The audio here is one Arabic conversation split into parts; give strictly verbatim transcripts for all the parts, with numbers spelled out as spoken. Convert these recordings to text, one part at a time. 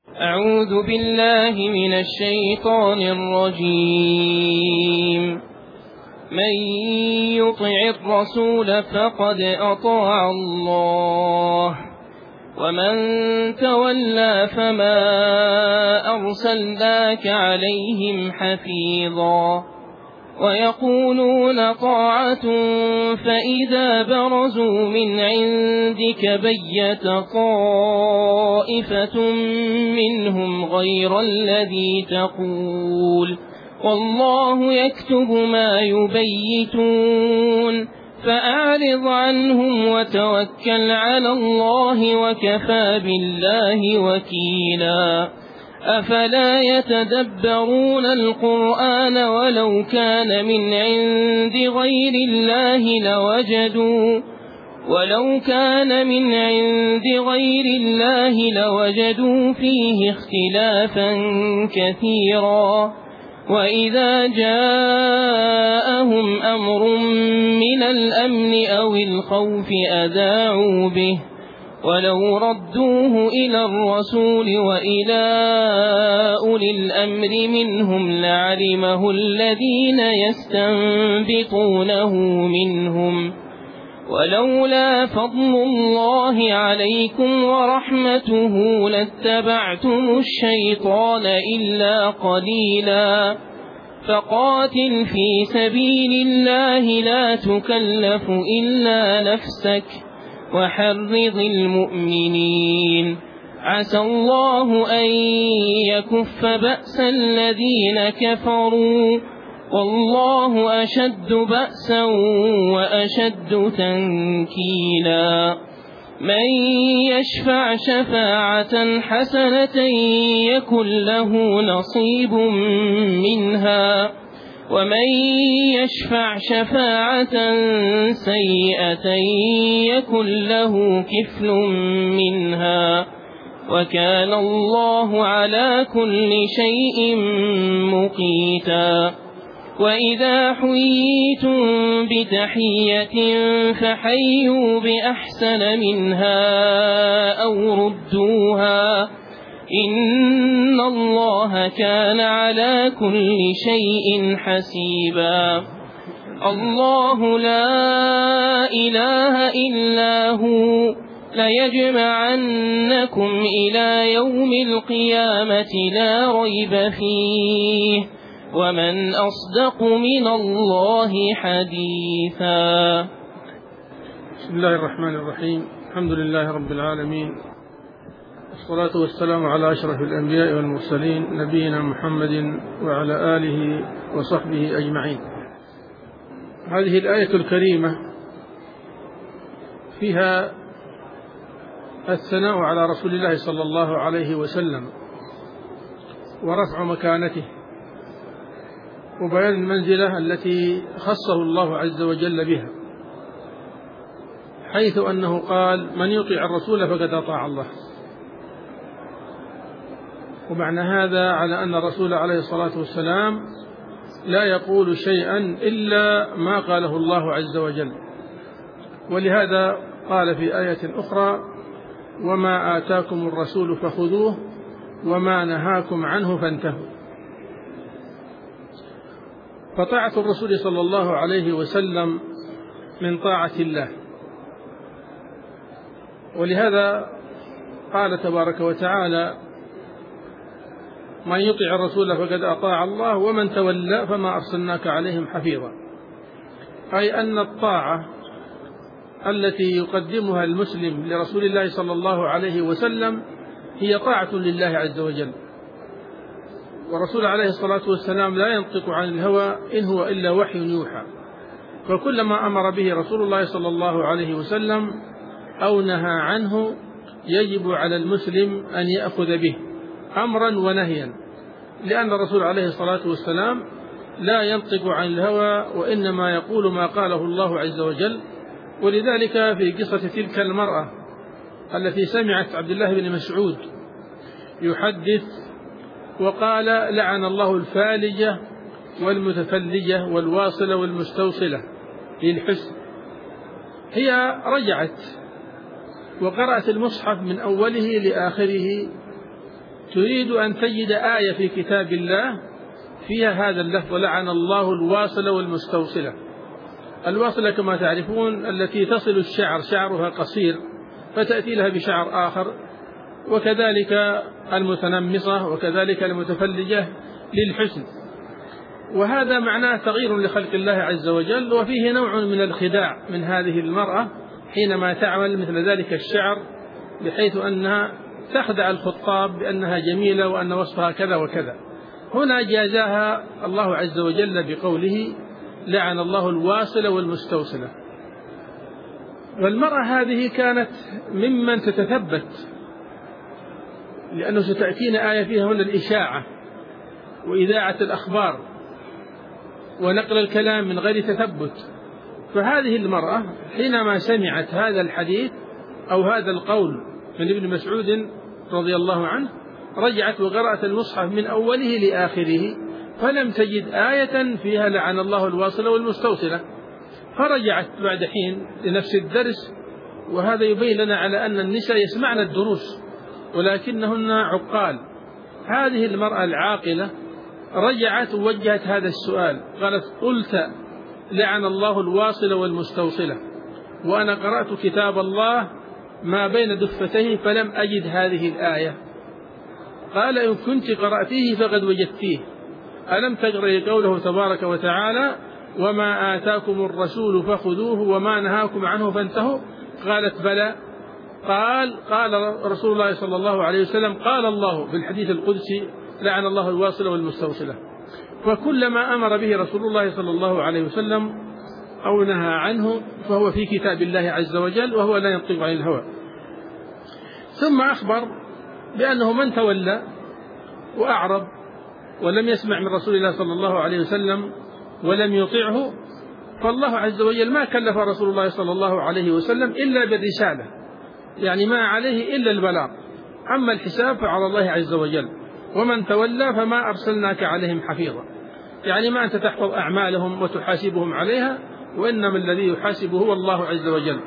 أعوذ بالله من الشيطان الرجيم. من يطع الرسول فقد أطاع الله، ومن تولى فما أرسلناك عليهم حفيظا. ويقولون طاعة فإذا برزوا من عندك بيت طائفة منهم غير الذي تقول، والله يكتب ما يبيتون. فأعرض عنهم وتوكل على الله وكفى بالله وكيلا. أفلا يتدبرون القرآن ولو كان من عند غير الله لوجدوا ولو كان من عند غير الله لوجدوا فيه اختلافا كثيرا. وإذا جاءهم أمر من الأمن أو الخوف أذاعوا به، ولو ردوه إلى الرسول وإلى أولي الأمر منهم لعلمه الذين يستنبطونه منهم. ولولا فضل الله عليكم ورحمته لاتبعتم الشيطان إلا قليلا. فقاتل في سبيل الله لا تكلف إلا نفسك وحرض المؤمنين. عسى الله أن يكف بأس الذين كفروا، والله أشد بأسا وأشد تنكيلا. من يشفع شفاعة حسنة يكن له نصيب منها، ومن يشفع شفاعة سيئة يكن له كفل منها، وكان الله على كل شيء مقيتا. وإذا حييتم بتحية فحيوا بأحسن منها أو ردوها، إن الله كان على كل شيء حسيبا. الله لا إله إلا هو ليجمعنكم إلى يوم القيامة لا ريب فيه، ومن أصدق من الله حديثا. بسم الله الرحمن الرحيم. الحمد لله رب العالمين، والصلاة والسلام على أشرف الأنبياء والمرسلين نبينا محمد وعلى آله وصحبه أجمعين. هذه الآية الكريمة فيها الثناء على رسول الله صلى الله عليه وسلم ورفع مكانته وبيان المنزلة التي خصه الله عز وجل بها، حيث أنه قال: من يطيع الرسول فقد أطاع الله. ومعنى هذا على أن الرسول عليه الصلاة والسلام لا يقول شيئا إلا ما قاله الله عز وجل. ولهذا قال في آية أخرى: وما آتاكم الرسول فخذوه وما نهاكم عنه فانتهوا. فطاعة الرسول صلى الله عليه وسلم من طاعة الله، ولهذا قال تبارك وتعالى: من يطع الرسول فقد أطاع الله ومن تولى فما أرسلناك عليهم حفيظا. أي أن الطاعة التي يقدمها المسلم لرسول الله صلى الله عليه وسلم هي طاعة لله عز وجل. والرسول عليه الصلاة والسلام لا ينطق عن الهوى إن هو إلا وحي يوحى، فكل ما أمر به رسول الله صلى الله عليه وسلم أو نهى عنه يجب على المسلم أن يأخذ به أمرا ونهيا، لأن الرسول عليه الصلاة والسلام لا ينطق عن الهوى وإنما يقول ما قاله الله عز وجل. ولذلك في قصة تلك المرأة التي سمعت عبد الله بن مسعود يحدث وقال: لعن الله الفالجة والمتفلجة والواصلة والمستوصلة للحسن، هي رجعت وقرأت المصحف من أوله لآخره تريد أن تجد آية في كتاب الله فيها هذا اللفظ لعن الله الواصل والمستوصلة. الواصلة كما تعرفون التي تصل الشعر، شعرها قصير فتأتي لها بشعر آخر، وكذلك المتنمصة، وكذلك المتفلجة للحسن. وهذا معناه تغيير لخلق الله عز وجل، وفيه نوع من الخداع من هذه المرأة حينما تعمل مثل ذلك الشعر، بحيث أنها تخدع الخطاب بأنها جميلة وأن وصفها كذا وكذا. هنا جازاها الله عز وجل بقوله لعن الله الواصلة والمستوصلة. والمرأة هذه كانت ممن تتثبت، لأنه ستأتينا آية فيها هنا الإشاعة وإذاعة الأخبار ونقل الكلام من غير تثبت. فهذه المرأة حينما سمعت هذا الحديث أو هذا القول من ابن مسعود رضي الله عنه رجعت وقرأت المصحف من أوله لآخره، فلم تجد آية فيها لعن الله الواصلة والمستوصلة، فرجعت بعد حين لنفس الدرس. وهذا يبين لنا على أن النساء يسمعن الدروس ولكنهن عقال. هذه المرأة العاقلة رجعت ووجهت هذا السؤال، قالت قلت لعن الله الواصلة والمستوصلة وأنا قرأت كتاب الله ما بين دفتيه فلم أجد هذه الآية. قال إن كنت قرأتيه فقد وجدتيه، ألم تقرأي قوله تبارك وتعالى وما آتاكم الرسول فخذوه وما نهاكم عنه فانتهوا؟ قالت بلى. قال قال رسول الله صلى الله عليه وسلم قال الله في الحديث القدسي لعن الله الواصلة والمستوصلة. فكلما أمر به رسول الله صلى الله عليه وسلم أو نهى عنه فهو في كتاب الله عز وجل، وهو لا ينطق عن الهوى. ثم أخبر بأنه من تولى وأعرض ولم يسمع من رسول الله صلى الله عليه وسلم ولم يطيعه، فالله عز وجل ما كلف رسول الله صلى الله عليه وسلم إلا بالرسالة، يعني ما عليه إلا البلاغ، أما الحساب فعلى الله عز وجل. ومن تولى فما أرسلناك عليهم حفيظا، يعني ما أنت تحفظ أعمالهم وتحاسبهم عليها، وإنما الذي يحاسبه هو الله عز وجل.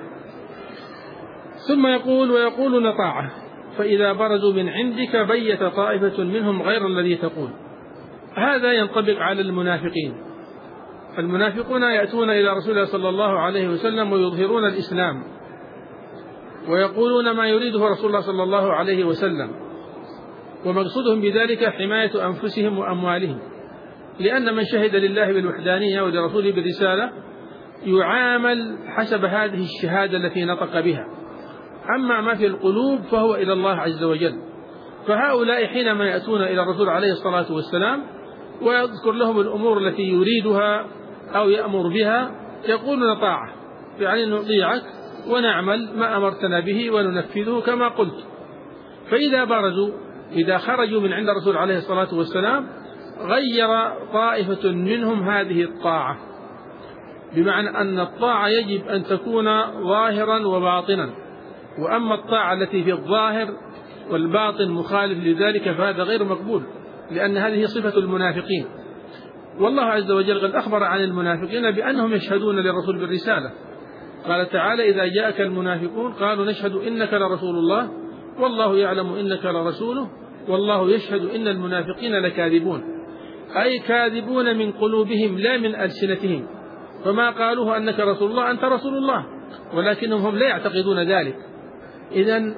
ثم يقول ويقولون طاعة فإذا برزوا من عندك بيت طائفة منهم غير الذي تقول. هذا ينطبق على المنافقين. المنافقون يأتون إلى رسول الله صلى الله عليه وسلم ويظهرون الإسلام ويقولون ما يريده رسول الله صلى الله عليه وسلم، ومقصودهم بذلك حماية أنفسهم وأموالهم، لأن من شهد لله بالوحدانية ولرسوله بالرسالة يعامل حسب هذه الشهادة التي نطق بها، أما ما في القلوب فهو إلى الله عز وجل. فهؤلاء حينما يأتون إلى الرسول عليه الصلاة والسلام ويذكر لهم الأمور التي يريدها أو يأمر بها يقولون طاعة، يعني نطيعك ونعمل ما أمرتنا به وننفذه كما قلت. فإذا برزوا إذا خرجوا من عند الرسول عليه الصلاة والسلام غير طائفة منهم هذه الطاعة، بمعنى أن الطاعة يجب أن تكون ظاهرا وباطنا، وأما الطاعة التي في الظاهر والباطن مخالف لذلك فهذا غير مقبول، لأن هذه صفة المنافقين. والله عز وجل قد أخبر عن المنافقين بأنهم يشهدون للرسول بالرسالة، قال تعالى إذا جاءك المنافقون قالوا نشهد إنك لرسول الله والله يعلم إنك لرسوله والله يشهد إن المنافقين لكاذبون، أي كاذبون من قلوبهم لا من ألسنتهم، فما قالوه أنك رسول الله أنت رسول الله، ولكنهم هم لا يعتقدون ذلك. إذن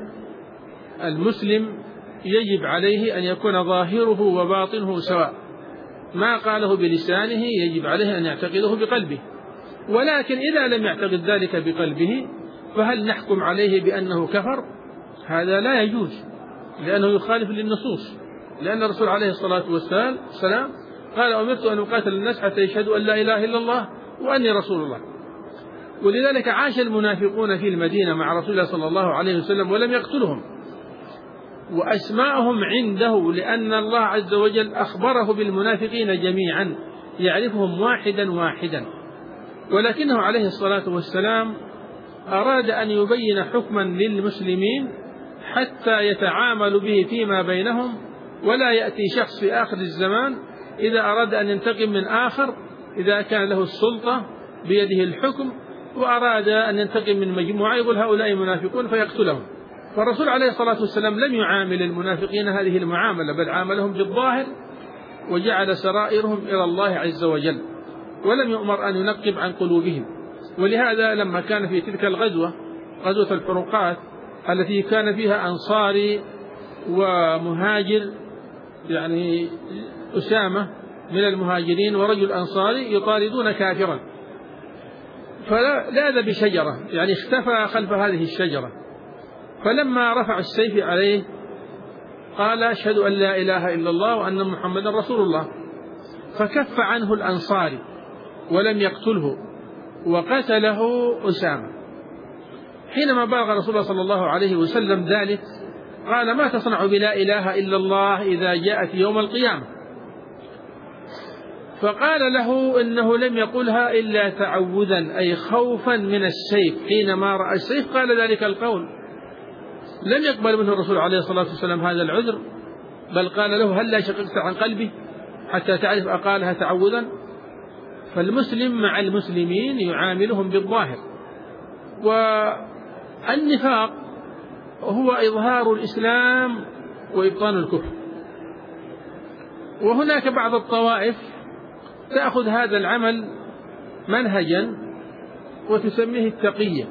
المسلم يجب عليه أن يكون ظاهره وباطنه سواء، ما قاله بلسانه يجب عليه أن يعتقده بقلبه، ولكن إذا لم يعتقد ذلك بقلبه فهل نحكم عليه بأنه كفر؟ هذا لا يجوز، لأنه يخالف للنصوص، لأن الرسول عليه الصلاة والسلام قال أمرت أن أقاتل الناس حتى يشهدوا أن لا إله إلا الله وأني رسول الله. ولذلك عاش المنافقون في المدينة مع رسول الله صلى الله عليه وسلم ولم يقتلهم، وأسماءهم عنده لأن الله عز وجل أخبره بالمنافقين جميعا يعرفهم واحدا واحدا، ولكنه عليه الصلاة والسلام أراد أن يبين حكما للمسلمين حتى يتعاملوا به فيما بينهم، ولا يأتي شخص في آخر الزمان إذا أراد أن ينتقم من آخر إذا كان له السلطة بيده الحكم وأراد أن ينتقم من مجموعة يقول هؤلاء منافقون فيقتلهم. فالرسول عليه الصلاة والسلام لم يعامل المنافقين هذه المعاملة، بل عاملهم بالظاهر وجعل سرائرهم إلى الله عز وجل، ولم يؤمر أن ينقب عن قلوبهم. ولهذا لما كان في تلك الغزوة، غزوة الحروقات التي كان فيها أنصاري ومهاجر، يعني أسامة من المهاجرين ورجل أنصاري يطاردون كافرا، فلاذ بشجرة، يعني اختفى خلف هذه الشجرة، فلما رفع السيف عليه قال أشهد أن لا إله إلا الله وأن محمدا رسول الله، فكف عنه الأنصاري ولم يقتله وقتله أسامة. حينما بلغ رسول الله صلى الله عليه وسلم ذلك قال ما تصنع بلا إله إلا الله إذا جاءت يوم القيامة؟ فقال له إنه لم يقلها إلا تعوذا، أي خوفا من السيف. حينما رأى السيف قال ذلك القول، لم يقبل منه الرسول عليه الصلاة والسلام هذا العذر، بل قال له هل لا شققت عن قلبي حتى تعرف أقالها تعوذا؟ فالمسلم مع المسلمين يعاملهم بالظاهر. والنفاق هو إظهار الإسلام وإبطان الكفر. وهناك بعض الطوائف تأخذ هذا العمل منهجا وتسميه التقية،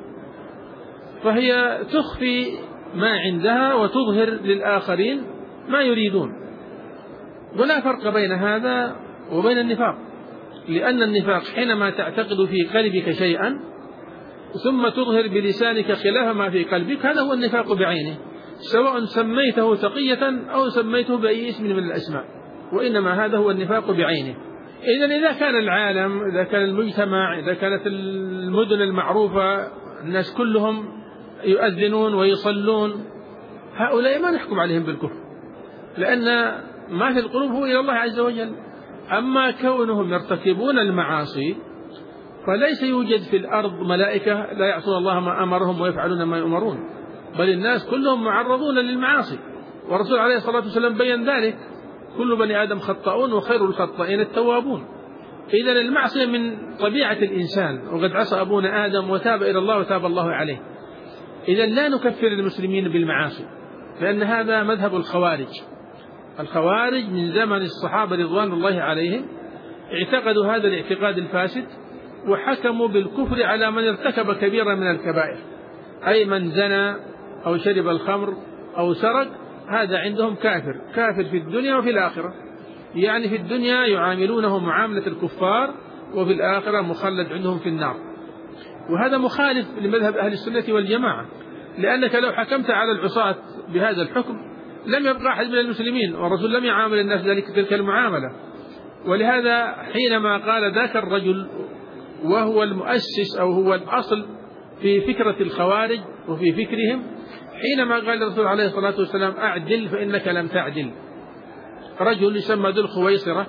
فهي تخفي ما عندها وتظهر للآخرين ما يريدون. ولا فرق بين هذا وبين النفاق، لأن النفاق حينما تعتقد في قلبك شيئا ثم تظهر بلسانك خلاف ما في قلبك، هذا هو النفاق بعينه، سواء سميته تقية أو سميته بأي اسم من الأسماء، وإنما هذا هو النفاق بعينه. إذن إذا كان العالم، إذا كان المجتمع، إذا كانت المدن المعروفة الناس كلهم يؤذنون ويصلون، هؤلاء ما نحكم عليهم بالكفر، لأن ما في القلوب هو إلى الله عز وجل. أما كونهم يرتكبون المعاصي فليس يوجد في الأرض ملائكة لا يعصون الله ما أمرهم ويفعلون ما يؤمرون، بل الناس كلهم معرضون للمعاصي، والرسول عليه الصلاة والسلام بيّن ذلك: كل بني آدم خطاؤون وخير الخطائين التوابون. إذن المعصية من طبيعة الإنسان، وقد عصى أبونا آدم وتاب إلى الله وتاب الله عليه. إذن لا نكفر المسلمين بالمعاصي، لأن هذا مذهب الخوارج. الخوارج من زمن الصحابة رضوان الله عليهم اعتقدوا هذا الاعتقاد الفاسد، وحكموا بالكفر على من ارتكب كبيرا من الكبائر، أي من زنى أو شرب الخمر أو سرق، هذا عندهم كافر، كافر في الدنيا وفي الآخرة. يعني في الدنيا يعاملونه معاملة الكفار، وفي الآخرة مخلد عندهم في النار. وهذا مخالف لمذهب أهل السنة والجماعة، لأنك لو حكمت على العصاة بهذا الحكم لم يبقى أحد من المسلمين، والرسول لم يعامل الناس ذلك تلك المعاملة. ولهذا حينما قال ذاك الرجل، وهو المؤسس أو هو الأصل في فكرة الخوارج وفي فكرهم، حينما قال الرسول عليه الصلاة والسلام أعدل فإنك لم تعدل، رجل يسمى ذو الخويصرة،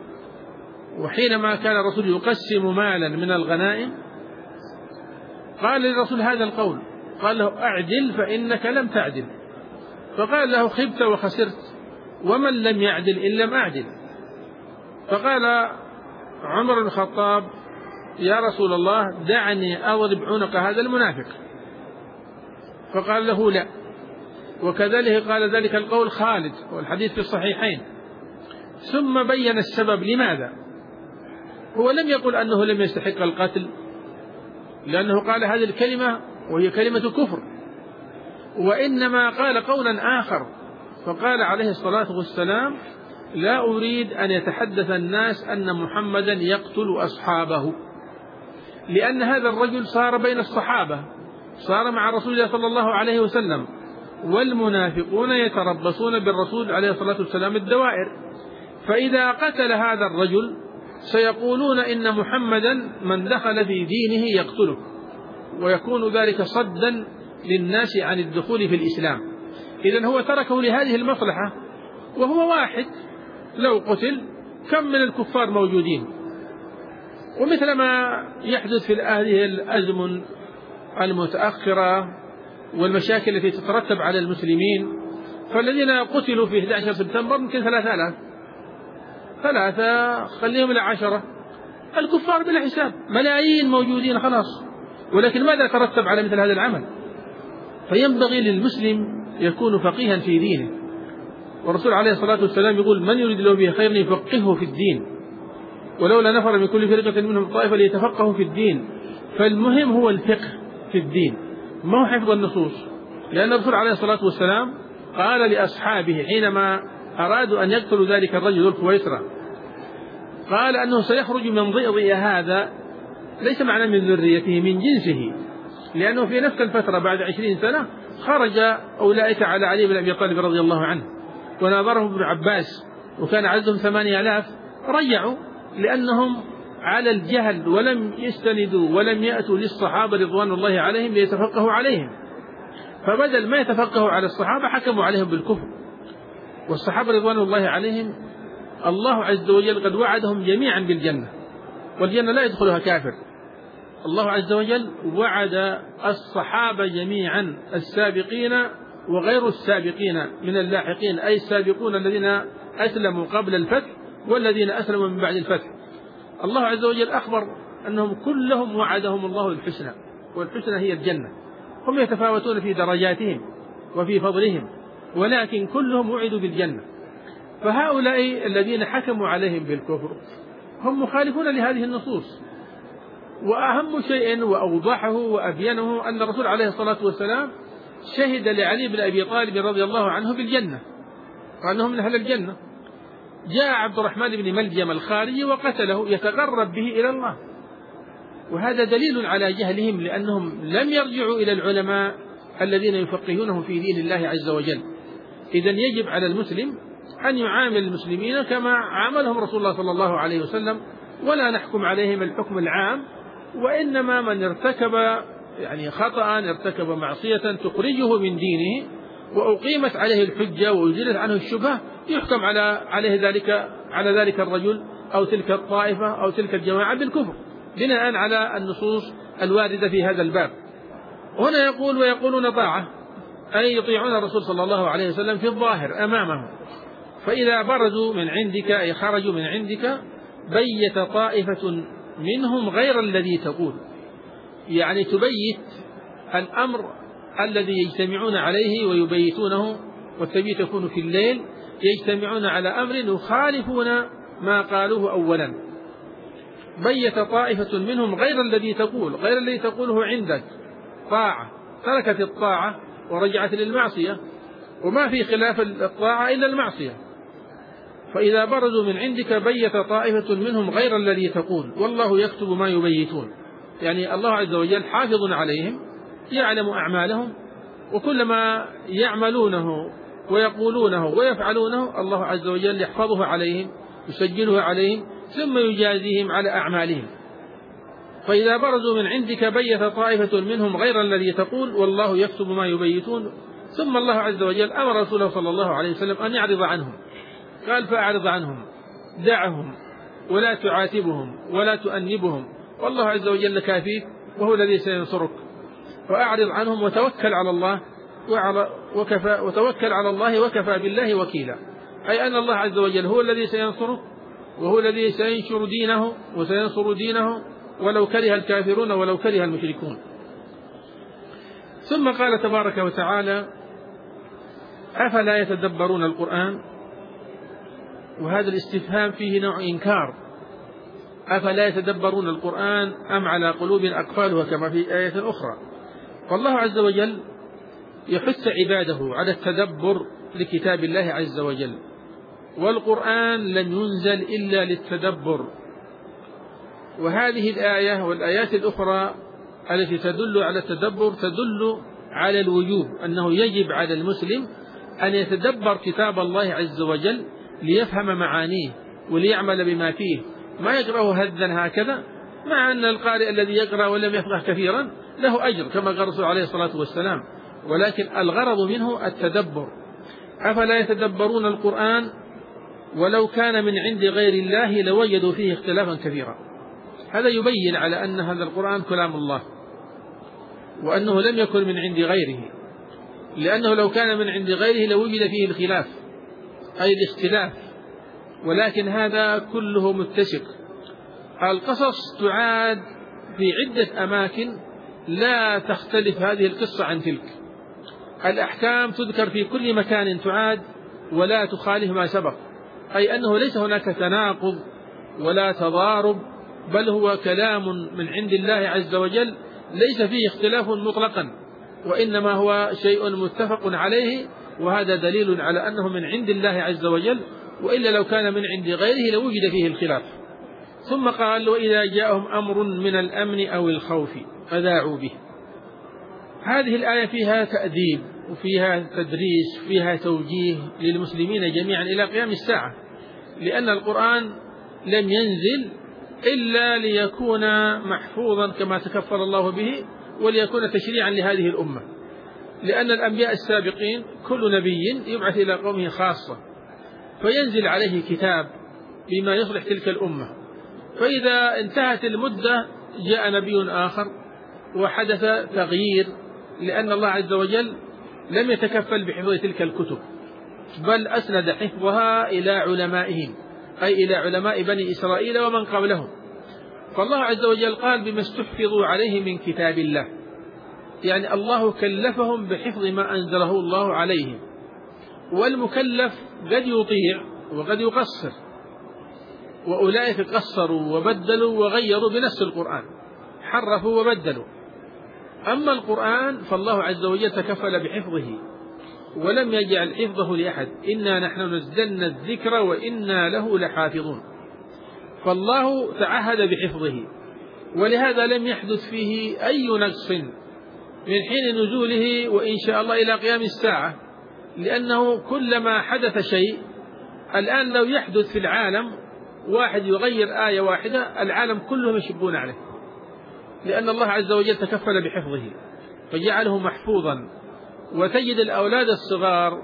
وحينما كان الرسول يقسم مالا من الغنائم قال للرسول هذا القول، قال له أعدل فإنك لم تعدل، فقال له خبت وخسرت، ومن لم يعدل إن لم أعدل. فقال عمر بن الخطاب يا رسول الله دعني أضرب عنق هذا المنافق، فقال له لا. وكذلك قال ذلك القول خالد، والحديث في الصحيحين. ثم بين السبب لماذا. هو لم يقل أنه لم يستحق القتل، لأنه قال هذه الكلمة وهي كلمة كفر، وإنما قال قولا آخر، فقال عليه الصلاة والسلام لا أريد أن يتحدث الناس أن محمدا يقتل أصحابه، لأن هذا الرجل صار بين الصحابة، صار مع رسول الله صلى الله عليه وسلم، والمنافقون يتربصون بالرسول عليه الصلاة والسلام الدوائر، فإذا قتل هذا الرجل سيقولون إن محمدا من دخل في دينه يقتله، ويكون ذلك صدا للناس عن الدخول في الإسلام. إذن هو تركه لهذه المصلحة، وهو واحد لو قتل كم من الكفار موجودين. ومثل ما يحدث في هذه الأزمن المتأخرة والمشاكل التي تترتب على المسلمين، فالذين قتلوا في أحد عشر سبتمبر يمكن ثلاثة آلاف، ثلاثة خليهم إلى عشرة، الكفار بلا حساب ملايين موجودين خلاص. ولكن ماذا ترتب على مثل هذا العمل؟ فينبغي للمسلم يكون فقيها في دينه، والرسول عليه الصلاة والسلام يقول: من يريد له به خير يفقهه في الدين، ولولا نفر من كل فرقة منهم طائفة ليتفقهوا في الدين. فالمهم هو الفقه في الدين، ما هو حفظ النصوص، لأن الرسول عليه الصلاة والسلام قال لأصحابه حينما أرادوا أن يقتلوا ذلك الرجل ذو الخويصرة، قال أنه سيخرج من ضئضئ هذا، ليس معنى من ذريته، من جنسه، لأنه في نفس الفترة بعد عشرين سنة خرج أولئك على علي بن أبي طالب رضي الله عنه وناظرهم ابن عباس، وكان عددهم ثمانية آلاف، رجعوا لأنهم على الجهل ولم يستندوا ولم يأتوا للصحابة رضوان الله عليهم ليتفقهوا عليهم، فبدل ما يتفقهوا على الصحابة حكموا عليهم بالكفر. والصحابة رضوان الله عليهم الله عز وجل قد وعدهم جميعا بالجنة، والجنة لا يدخلها كافر. الله عز وجل وعد الصحابة جميعا، السابقين وغير السابقين من اللاحقين، أي السابقون الذين أسلموا قبل الفتح والذين أسلموا من بعد الفتح. الله عز وجل أخبر أنهم كلهم وعدهم الله الحسنى، والحسنى هي الجنة. هم يتفاوتون في درجاتهم وفي فضلهم، ولكن كلهم وعدوا بالجنة. فهؤلاء الذين حكموا عليهم بالكفر هم مخالفون لهذه النصوص. وأهم شيء وأوضحه وأبينه أن الرسول عليه الصلاة والسلام شهد لعلي بن أبي طالب رضي الله عنه بالجنة، وأنه من أهل الجنة. جاء عبد الرحمن بن ملجم الخارجي وقتله يتقرب به إلى الله، وهذا دليل على جهلهم، لأنهم لم يرجعوا إلى العلماء الذين يفقهونهم في دين الله عز وجل. إذن يجب على المسلم أن يعامل المسلمين كما عاملهم رسول الله صلى الله عليه وسلم، ولا نحكم عليهم الحكم العام، وإنما من ارتكب يعني خطأ، ارتكب معصية تخرجه من دينه وأقيمت عليه الحجة وأزيلت عنه الشبهة، يحكم على عليه ذلك على ذلك الرجل أو تلك الطائفة أو تلك الجماعة بالكفر بناء على النصوص الواردة في هذا الباب. هنا يقول: ويقولون طاعة، أي يطيعون الرسول صلى الله عليه وسلم في الظاهر أمامه، فإذا برزوا من عندك أي خرجوا من عندك بيت طائفة منهم غير الذي تقول، يعني تبيت الأمر الذي يجتمعون عليه ويبيتونه، والتبيت يكون في الليل، يجتمعون على أمر يخالفون ما قالوه أولا. بيت طائفة منهم غير الذي تقول، غير الذي تقوله عندك طاعة، تركت الطاعة ورجعت للمعصية، وما في خلاف الطاعة إلا المعصية. فإذا برزوا من عندك بيت طائفة منهم غير الذي تقول والله يكتب ما يبيتون، يعني الله عز وجل حافظ عليهم، يعلم أعمالهم، وكل ما يعملونه ويقولونه ويفعلونه الله عز وجل يحفظه عليهم، يسجله عليهم، ثم يجازيهم على أعمالهم. فإذا برزوا من عندك بيت طائفة منهم غير الذي تقول والله يكتب ما يبيتون. ثم الله عز وجل أمر رسوله صلى الله عليه وسلم أن يعرض عنهم، قال: فأعرض عنهم، دعهم ولا تعاتبهم ولا تؤنبهم، والله عز وجل كافيك وهو الذي سينصرك. فأعرض عنهم وتوكل على الله وكفى وتوكل على الله وكفى بالله وكيلا، أي أن الله عز وجل هو الذي سينصرك وهو الذي سينشر دينه وسينصر دينه ولو كره الكافرون ولو كره المشركون. ثم قال تبارك وتعالى: أفلا يتدبرون القرآن؟ وهذا الاستفهام فيه نوع إنكار. أفلا يتدبرون القرآن أم على قلوب أقفالها، كما في آية أخرى. فالله عز وجل يحث عباده على التدبر لكتاب الله عز وجل، والقرآن لم ينزل إلا للتدبر. وهذه الآية والآيات الأخرى التي تدل على التدبر تدل على الوجوب، أنه يجب على المسلم أن يتدبر كتاب الله عز وجل ليفهم معانيه وليعمل بما فيه، ما يقرأه هذا هكذا، مع أن القارئ الذي يقرأ ولم يفقه كثيرا له أجر كما قال الرسول عليه الصلاة والسلام، ولكن الغرض منه التدبر. أفلا يتدبرون القرآن ولو كان من عند غير الله لوجدوا فيه اختلافا كثيرا. هذا يبين على أن هذا القرآن كلام الله، وأنه لم يكن من عند غيره، لأنه لو كان من عند غيره لوجد فيه الخلاف أي الاختلاف، ولكن هذا كله متسق. القصص تعاد في عدة أماكن لا تختلف هذه القصة عن تلك، الأحكام تذكر في كل مكان تعاد ولا تخالف ما سبق، أي أنه ليس هناك تناقض ولا تضارب، بل هو كلام من عند الله عز وجل ليس فيه اختلاف مطلقا، وإنما هو شيء متفق عليه، وهذا دليل على أنه من عند الله عز وجل، وإلا لو كان من عند غيره لوجد فيه الخلاف. ثم قال: وإذا جاءهم أمر من الأمن أو الخوف أذاعوا به. هذه الآية فيها تأديب وفيها تدريس وفيها توجيه للمسلمين جميعا إلى قيام الساعة، لأن القرآن لم ينزل إلا ليكون محفوظا كما تكفل الله به، وليكون تشريعا لهذه الأمة، لأن الأنبياء السابقين كل نبي يبعث إلى قومه خاصة، فينزل عليه كتاب بما يصلح تلك الأمة، فإذا انتهت المدة جاء نبي آخر وحدث تغيير، لأن الله عز وجل لم يتكفل بحفظ تلك الكتب، بل أسند حفظها إلى علمائهم، أي إلى علماء بني إسرائيل ومن قبلهم. فالله عز وجل قال: بما استحفظوا عليه من كتاب الله، يعني الله كلفهم بحفظ ما أنزله الله عليهم، والمكلف قد يطيع وقد يقصر، وأولئك قصروا وبدلوا وغيروا بنفس القرآن، حرفوا وبدلوا. أما القرآن فالله عز وجل تكفل بحفظه ولم يجعل حفظه لأحد، إنا نحن نزلنا الذكر وإنا له لحافظون، فالله تعهد بحفظه، ولهذا لم يحدث فيه أي نقص من حين نزوله وإن شاء الله إلى قيام الساعة، لأنه كلما حدث شيء الآن لو يحدث في العالم واحد يغير آية واحدة العالم كلهم يشبون عليه، لأن الله عز وجل تكفل بحفظه فجعله محفوظا. وتجد الأولاد الصغار،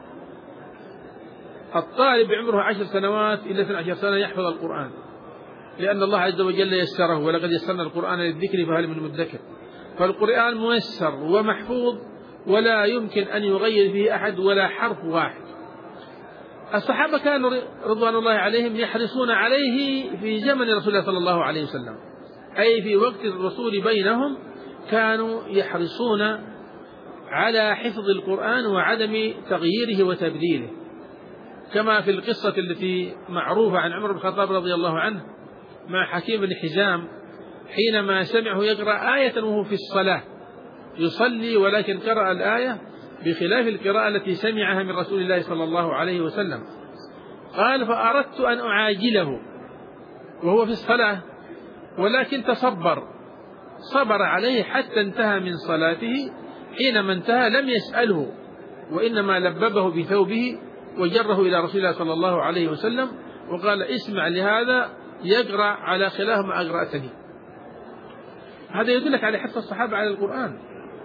الطالب عمره عشر سنوات إلى اثنتي عشرة سنة يحفظ القرآن، لأن الله عز وجل يسره: ولقد يسرنا القرآن للذكر فهل من مدكر. فالقرآن ميسر ومحفوظ ولا يمكن أن يغير فيه أحد ولا حرف واحد. الصحابة كانوا رضوان الله عليهم يحرصون عليه في زمن رسول الله صلى الله عليه وسلم، أي في وقت الرسول بينهم كانوا يحرصون على حفظ القرآن وعدم تغييره وتبديله، كما في القصة التي معروفة عن عمر بن الخطاب رضي الله عنه مع حكيم بن حزام حينما سمعه يقرأ آية وهو في الصلاة يصلي، ولكن قرأ الآية بخلاف القراءة التي سمعها من رسول الله صلى الله عليه وسلم. قال: فأردت أن أعاجله وهو في الصلاة، ولكن تصبر، صبر عليه حتى انتهى من صلاته. حينما انتهى لم يسأله، وإنما لببه بثوبه وجره إلى رسول الله صلى الله عليه وسلم وقال: اسمع لهذا يقرأ على خلاف ما أقرأتني. هذا يدلك على حفظ الصحابة على القرآن،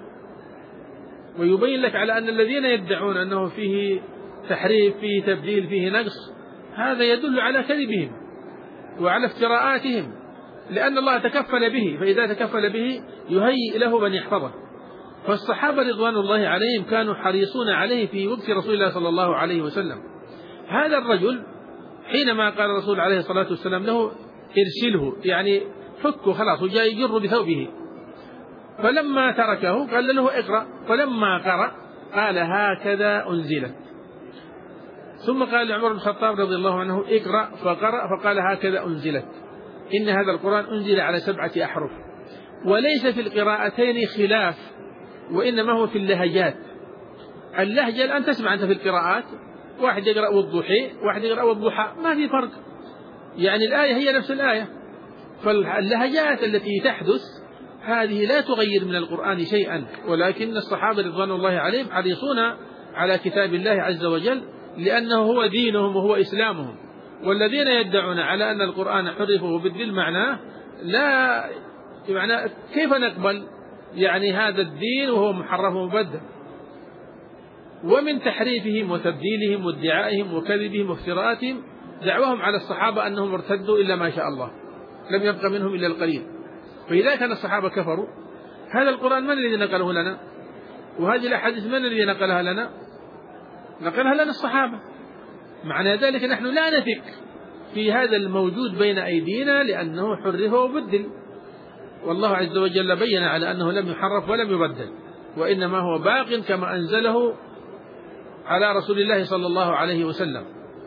ويبين لك على أن الذين يدعون أنه فيه تحريف فيه تبديل فيه نقص هذا يدل على كذبهم وعلى افتراءاتهم، لأن الله تكفل به، فإذا تكفل به يهيئ له من يحفظه. فالصحابة رضوان الله عليهم كانوا حريصون عليه في وقت رسول الله صلى الله عليه وسلم. هذا الرجل حينما قال الرسول عليه الصلاة والسلام له: ارسله، يعني فكه خلاص، وجاء يجر بثوبه، فلما تركه قال له: اقرأ، فلما قرأ قال: هكذا أنزلت. ثم قال عمر بن الخطاب رضي الله عنه: اقرأ، فقرأ فقال: هكذا أنزلت. إن هذا القرآن أنزل على سبعة أحرف، وليس في القراءتين خلاف، وإنما هو في اللهجات. اللهجة الآن تسمع أنت في القراءات واحد يقرأ والضحى واحد يقرأ والضحى، ما في فرق، يعني الآية هي نفس الآية. فاللهجات التي تحدث هذه لا تغير من القرآن شيئا، ولكن الصحابة رضوان الله عليهم حريصون على كتاب الله عز وجل، لأنه هو دينهم وهو إسلامهم. والذين يدعون على أن القرآن حرف وبدل معناه، لا معنى كيف نقبل يعني هذا الدين وهو محرف ومبدل؟ ومن تحريفهم وتبديلهم وادعائهم وكذبهم وافتراءاتهم دعوهم على الصحابة أنهم ارتدوا إلا ما شاء الله، لم يبقى منهم إلا القليل. فإذا كان الصحابة كفروا، هذا القرآن من الذي نقله لنا؟ وهذه الأحاديث من الذي نقلها لنا؟ نقلها لنا الصحابة. معنى ذلك نحن لا نثق في هذا الموجود بين أيدينا لأنه حرف وبدل، والله عز وجل بين على أنه لم يحرف ولم يبدل. وإنما هو باق كما أنزله على رسول الله صلى الله عليه وسلم.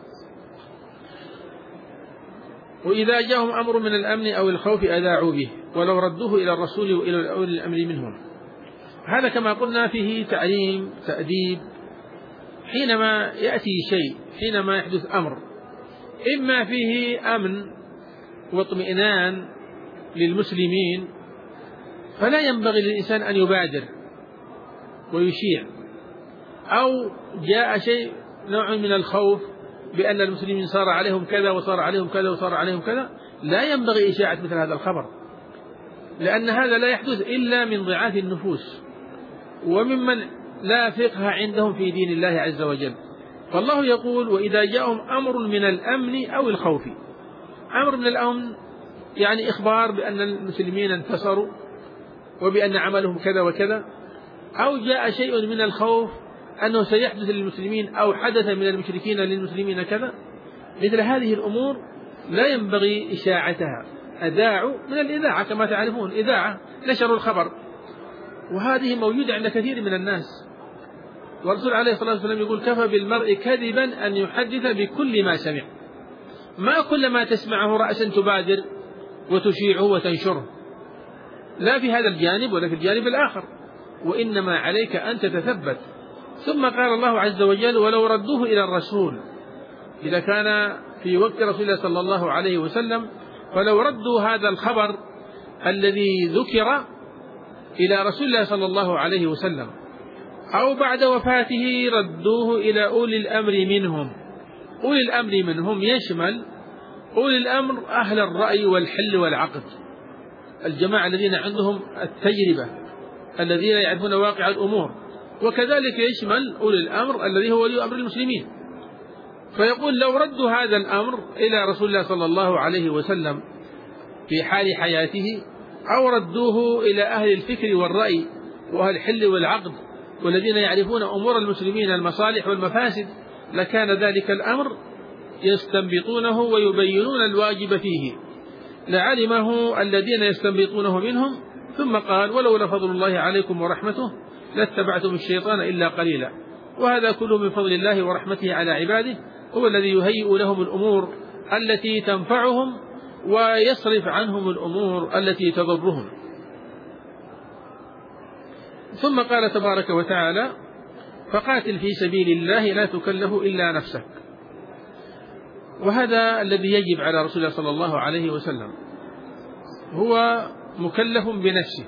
وإذا جاءهم أمر من الأمن أو الخوف أذاعوا به ولو ردوه إلى الرسول وإلى أولي الأمر منهم. هذا كما قلنا فيه تعليم تأديب. حينما يأتي شيء، حينما يحدث أمر، إما فيه أمن واطمئنان للمسلمين، فلا ينبغي للإنسان أن يبادر ويشيع، أو جاء شيء نوع من الخوف بأن المسلمين صار عليهم كذا وصار عليهم كذا وصار عليهم كذا، لا ينبغي إشاعة مثل هذا الخبر، لأن هذا لا يحدث إلا من ضعاف النفوس وممن لا فقه عندهم في دين الله عز وجل. فالله يقول: وإذا جاءهم أمر من الأمن أو الخوف. أمر من الأمن يعني إخبار بأن المسلمين انتصروا وبأن عملهم كذا وكذا، أو جاء شيء من الخوف أنه سيحدث للمسلمين أو حدث من المشركين للمسلمين كذا. مثل هذه الأمور لا ينبغي إشاعتها. أذاعوا من الإذاعة كما تعرفون، إذاعة نشروا الخبر، وهذه موجودة عند كثير من الناس. والرسول عليه الصلاة والسلام يقول: كفى بالمرء كذبا أن يحدث بكل ما سمع. ما كل ما تسمعه رأسا تبادر وتشيعه وتنشره، لا في هذا الجانب ولا في الجانب الآخر، وإنما عليك أن تتثبت. ثم قال الله عز وجل: ولو ردوه إلى الرسول. إذا كان في وقت رسول الله صلى الله عليه وسلم، فلو ردوا هذا الخبر الذي ذكر إلى رسول الله صلى الله عليه وسلم، أو بعد وفاته ردوه إلى أولي الأمر منهم. أولي الأمر منهم يشمل أولي الأمر أهل الرأي والحل والعقد، الجماعة الذين عندهم التجربة، الذين يعرفون واقع الأمور، وكذلك يشمل أولي الأمر الذي هو ولي أمر المسلمين. فيقول: لو ردوا هذا الأمر إلى رسول الله صلى الله عليه وسلم في حال حياته، أو ردوه إلى أهل الفكر والرأي وأهل الحل والعقد والذين يعرفون أمور المسلمين المصالح والمفاسد، لكان ذلك الأمر يستنبطونه ويبينون الواجب فيه، لعلمه الذين يستنبطونه منهم. ثم قال: ولولا فضل الله عليكم ورحمته لاتبعتم الشيطان إلا قليلا. وهذا كله من فضل الله ورحمته على عباده، هو الذي يهيئ لهم الأمور التي تنفعهم ويصرف عنهم الأمور التي تضرهم. ثم قال تبارك وتعالى: فقاتل في سبيل الله لا تكلف إلا نفسك. وهذا الذي يجب على رسول الله صلى الله عليه وسلم، هو مكلف بنفسه،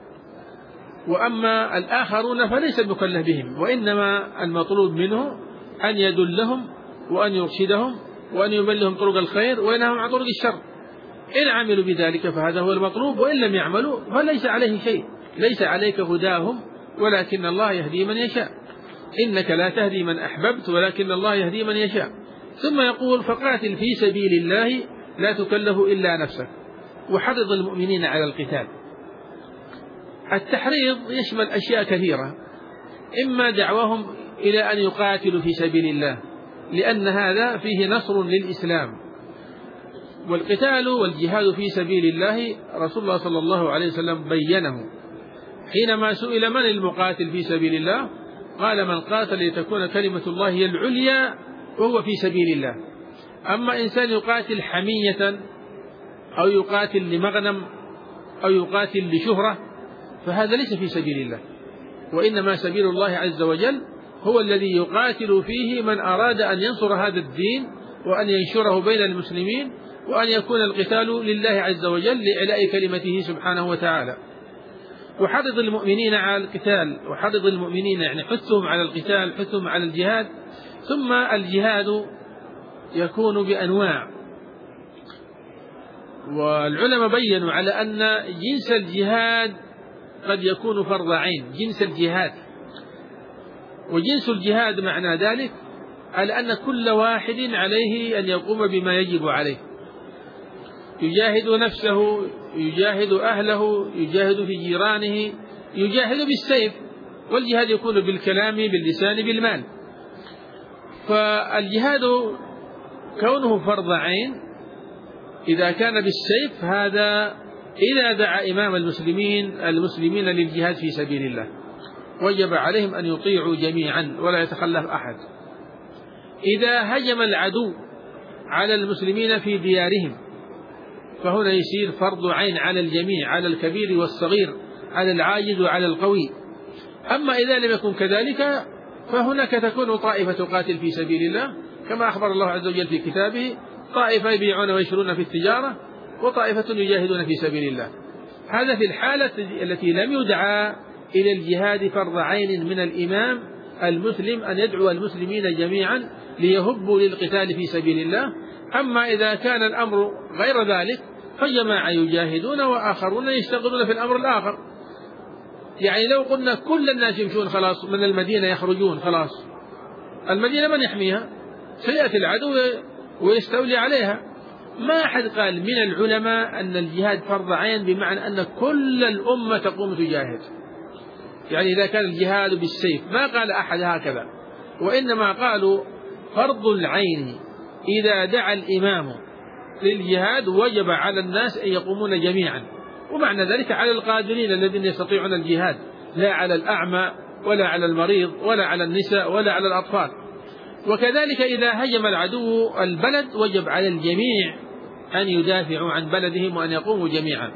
وأما الآخرون فليس مكلف بهم، وإنما المطلوب منه أن يدلهم وأن يرشدهم وأن يبلهم طرق الخير وينههم عن طرق الشر. إن عملوا بذلك فهذا هو المطلوب، وإن لم يعملوا فليس عليه شيء. ليس عليك هداهم ولكن الله يهدي من يشاء. إنك لا تهدي من أحببت ولكن الله يهدي من يشاء. ثم يقول: فقاتل في سبيل الله لا تكلف إلا نفسك وحرض المؤمنين على القتال. التحريض يشمل أشياء كثيرة، إما دعوهم إلى أن يقاتلوا في سبيل الله لأن هذا فيه نصر للإسلام، والقتال والجهاد في سبيل الله رسول الله صلى الله عليه وسلم بينه حينما سئل: من المقاتل في سبيل الله؟ قال: من قاتل لتكون كلمة الله هي العليا وهو في سبيل الله. أما إنسان يقاتل حمية أو يقاتل لمغنم أو يقاتل لشهرة فهذا ليس في سبيل الله، وإنما سبيل الله عز وجل هو الذي يقاتل فيه من أراد أن ينصر هذا الدين وأن ينشره بين المسلمين، وأن يكون القتال لله عز وجل لإعلاء كلمته سبحانه وتعالى. وحرض المؤمنين على القتال، وحرض المؤمنين يعني حثهم على القتال، حثهم على الجهاد. ثم الجهاد يكون بأنواع، والعلماء بيّنوا على أن جنس الجهاد قد يكون فرض عين، جنس الجهاد. وجنس الجهاد معنى ذلك على أن كل واحد عليه أن يقوم بما يجب عليه، يجاهد نفسه، يجاهد أهله، يجاهد في جيرانه، يجاهد بالسيف، والجهاد يكون بالكلام باللسان بالمال. فالجهاد كونه فرض عين إذا كان بالسيف هذا إذا دعا إمام المسلمين المسلمين للجهاد في سبيل الله. وجب عليهم أن يطيعوا جميعا ولا يتخلف أحد. إذا هجم العدو على المسلمين في ديارهم فهنا يصير فرض عين على الجميع، على الكبير والصغير، على العاجز وعلى القوي. أما إذا لم يكن كذلك فهناك تكون طائفة تقاتل في سبيل الله كما أخبر الله عز وجل في كتابه: طائفة يبيعون ويشترون في التجارة وطائفة يجاهدون في سبيل الله. هذا في الحالة التي لم يدعى إلى الجهاد فرض عين من الإمام المسلم أن يدعو المسلمين جميعا ليهبوا للقتال في سبيل الله. أما إذا كان الأمر غير ذلك فجماعة يجاهدون وآخرون يشتغلون في الأمر الآخر. يعني لو قلنا كل الناس يمشون خلاص من المدينة يخرجون، خلاص المدينة من يحميها؟ سيأتي العدو ويستولي عليها. ما أحد قال من العلماء أن الجهاد فرض عين بمعنى أن كل الأمة تقوم تجاهد، يعني إذا كان الجهاد بالسيف، ما قال أحد هكذا، وإنما قالوا فرض العين إذا دعا الإمام للجهاد وجب على الناس أن يقومون جميعا، ومعنى ذلك على القادرين الذين يستطيعون الجهاد، لا على الأعمى ولا على المريض ولا على النساء ولا على الأطفال. وكذلك إذا هجم العدو البلد وجب على الجميع أن يدافعوا عن بلدهم وأن يقوموا جميعا.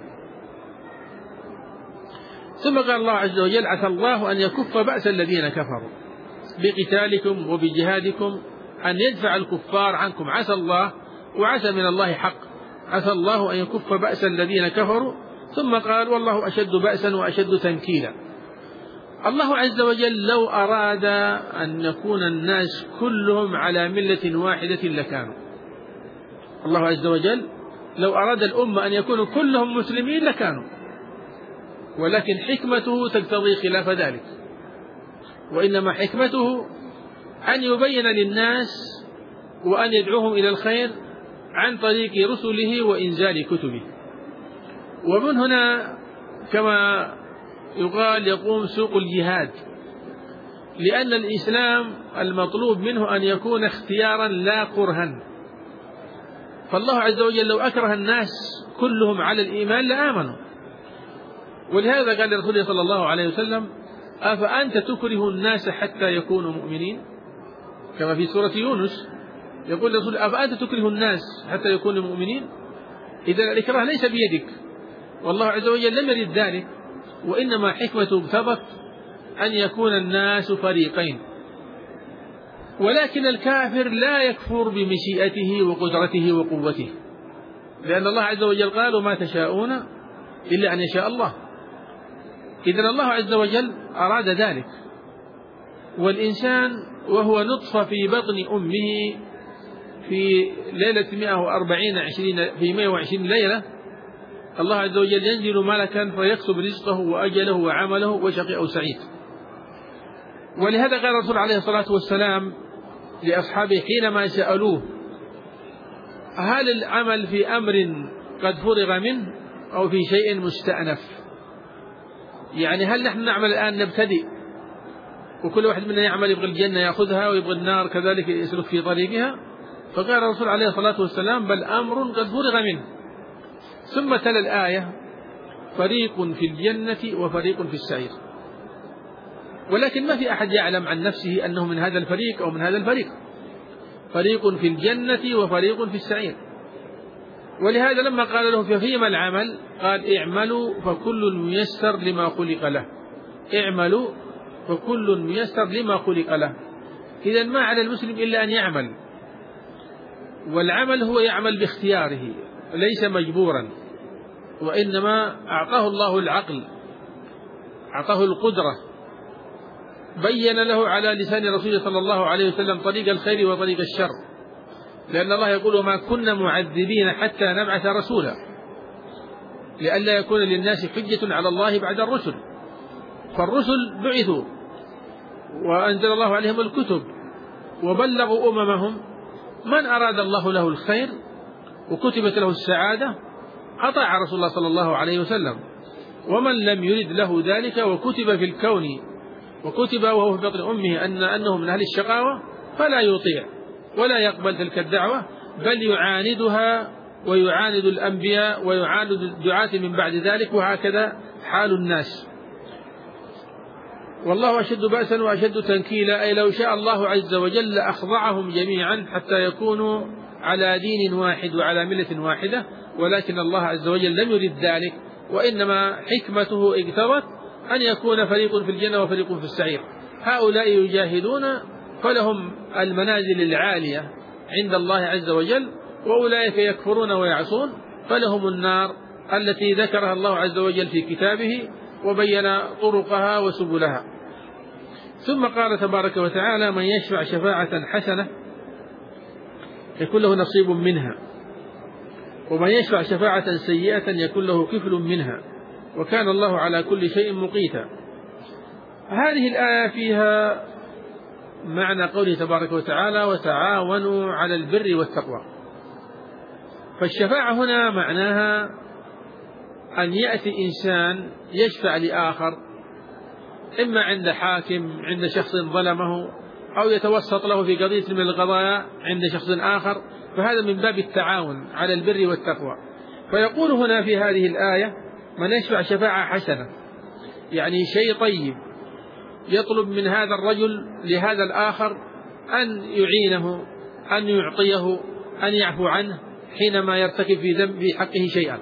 ثم قال الله عز وجل: عسى الله أن يكف بأس الذين كفروا بقتالكم وبجهادكم، أن يدفع الكفار عنكم. عسى الله، وعسى من الله حق، عسى الله أن يكف بأس الذين كفروا. ثم قال: والله أشد بأسا وأشد تنكيلا. الله عز وجل لو أراد أن يكون الناس كلهم على ملة واحدة لكانوا. الله عز وجل لو أراد الأمة أن يكونوا كلهم مسلمين لكانوا، ولكن حكمته تقتضي خلاف ذلك، وإنما حكمته أن يبين للناس وأن يدعوهم إلى الخير عن طريق رسله وإنزال كتبه. ومن هنا كما يقال يقوم سوق الجهاد، لأن الإسلام المطلوب منه أن يكون اختيارا لا كرها. فالله عز وجل لو أكره الناس كلهم على الإيمان لآمنوا. ولهذا قال رسوله صلى الله عليه وسلم: أفأنت تكره الناس حتى يكونوا مؤمنين؟ كما في سورة يونس يقول الرسول: أفأنت تكره الناس حتى يكونوا مؤمنين؟ إذا الإكراه ليس بيدك، والله عز وجل لم يرد ذلك، وإنما حكمته اقتضت أن يكون الناس فريقين. ولكن الكافر لا يكفر بمشيئته وقدرته وقوته، لأن الله عز وجل قال: وما تشاءون إلا أن يشاء الله. إذن الله عز وجل أراد ذلك. والإنسان وهو نطفة في بطن أمه في ليلة مئة وأربعين عشرين في مئة وعشرين ليلة، الله عز وجل ينزل ملكا فيكتب رزقه وأجله وعمله وشقي أو سعيد. ولهذا قال الرسول عليه الصلاة والسلام لأصحابه حينما سألوه: هل العمل في أمر قد فرغ منه أو في شيء مستأنف؟ يعني هل نحن نعمل الآن نبتدئ وكل واحد منا يعمل يبغى الجنة يأخذها ويبغى النار كذلك يسلك في طريقها؟ فقال الرسول عليه الصلاة والسلام: بل أمر قد فرغ منه. ثم تلا الآية: فريق في الجنة وفريق في السعير. ولكن ما في أحد يعلم عن نفسه أنه من هذا الفريق أو من هذا الفريق. فريق في الجنة وفريق في السعير. ولهذا لما قال له فيما العمل قال: اعملوا فكل ميسر لما خلق له. اعملوا فكل ميسر لما خلق له. إذن ما على المسلم إلا أن يعمل، والعمل هو يعمل باختياره ليس مجبورا، وإنما أعطاه الله العقل، أعطاه القدرة، بين له على لسان رسوله صلى الله عليه وسلم طريق الخير وطريق الشر، لأن الله يقول: وما كنا معذبين حتى نبعث رسولا لئلا يكون للناس حجة على الله بعد الرسل. فالرسل بعثوا وأنزل الله عليهم الكتب وبلغوا أممهم. من أراد الله له الخير وكتبت له السعادة أطاع رسول الله صلى الله عليه وسلم، ومن لم يرد له ذلك وكتب في الكون وكتب وهو في بطن أمه أن أنه من أهل الشقاوة فلا يطيع ولا يقبل تلك الدعوة، بل يعاندها ويعاند الأنبياء ويعاند الدعاة من بعد ذلك، وهكذا حال الناس. والله أشد بأسا وأشد تنكيلا، أي لو شاء الله عز وجل لأخضعهم جميعا حتى يكونوا على دين واحد وعلى ملة واحدة، ولكن الله عز وجل لم يرد ذلك، وإنما حكمته اقتضت أن يكون فريق في الجنة وفريق في السعير. هؤلاء يجاهدون فلهم المنازل العالية عند الله عز وجل، وأولئك يكفرون ويعصون فلهم النار التي ذكرها الله عز وجل في كتابه وبين طرقها وسبلها. ثم قال تبارك وتعالى: من يشفع شفاعة حسنة يكون له نصيب منها، ومن يشفع شفاعة سيئة يكون له كفل منها، وكان الله على كل شيء مقيتا. هذه الآية فيها معنى قوله تبارك وتعالى: وتعاونوا على البر والتقوى. فالشفاعة هنا معناها أن يأتي إنسان يشفع لآخر، إما عند حاكم عند شخص ظلمه، أو يتوسط له في قضية من القضايا عند شخص آخر، فهذا من باب التعاون على البر والتقوى. فيقول هنا في هذه الآية: من يشفع شفاعة حسنة، يعني شيء طيب، يطلب من هذا الرجل لهذا الآخر أن يعينه، أن يعطيه، أن يعفو عنه حينما يرتكب في ذنب في حقه شيئا،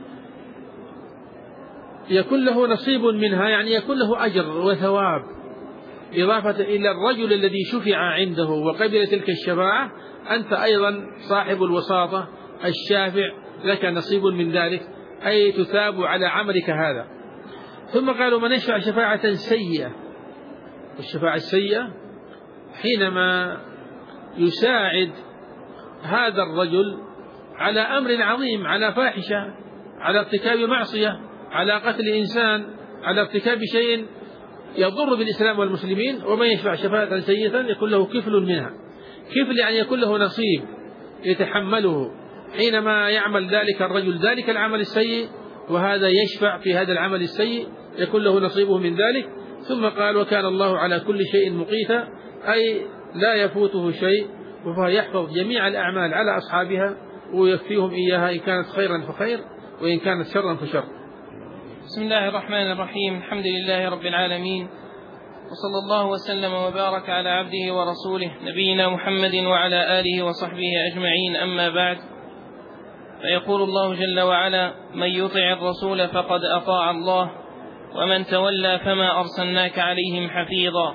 يكون له نصيب منها، يعني يكون له أجر وثواب، إضافة إلى الرجل الذي شفع عنده وقبل تلك الشفاعة، أنت أيضا صاحب الوساطة الشافع لك نصيب من ذلك، أي تثاب على عملك هذا. ثم قالوا: من يشفع شفاعة سيئة. والشفاعة السيئة حينما يساعد هذا الرجل على أمر عظيم، على فاحشة، على ارتكاب معصية، على قتل إنسان، على ارتكاب شيء يضر بالإسلام والمسلمين، ومن يشفع شفاعة سيئة يكون له كفل منها. كفل يعني يكون له نصيب يتحمله حينما يعمل ذلك الرجل ذلك العمل السيء، وهذا يشفع في هذا العمل السيء يكون له نصيبه من ذلك. ثم قال: وكان الله على كل شيء مقيتا، أي لا يفوته شيء، وهو يحفظ جميع الأعمال على أصحابها ويكفيهم إياها، إن كانت خيرا فخير وإن كانت شرا فشر. بسم الله الرحمن الرحيم. الحمد لله رب العالمين، وصلى الله وسلم وبارك على عبده ورسوله نبينا محمد وعلى آله وصحبه أجمعين. أما بعد، فيقول الله جل وعلا: من يطع الرسول فقد أطاع الله، ومن تولى فما أرسلناك عليهم حفيظا.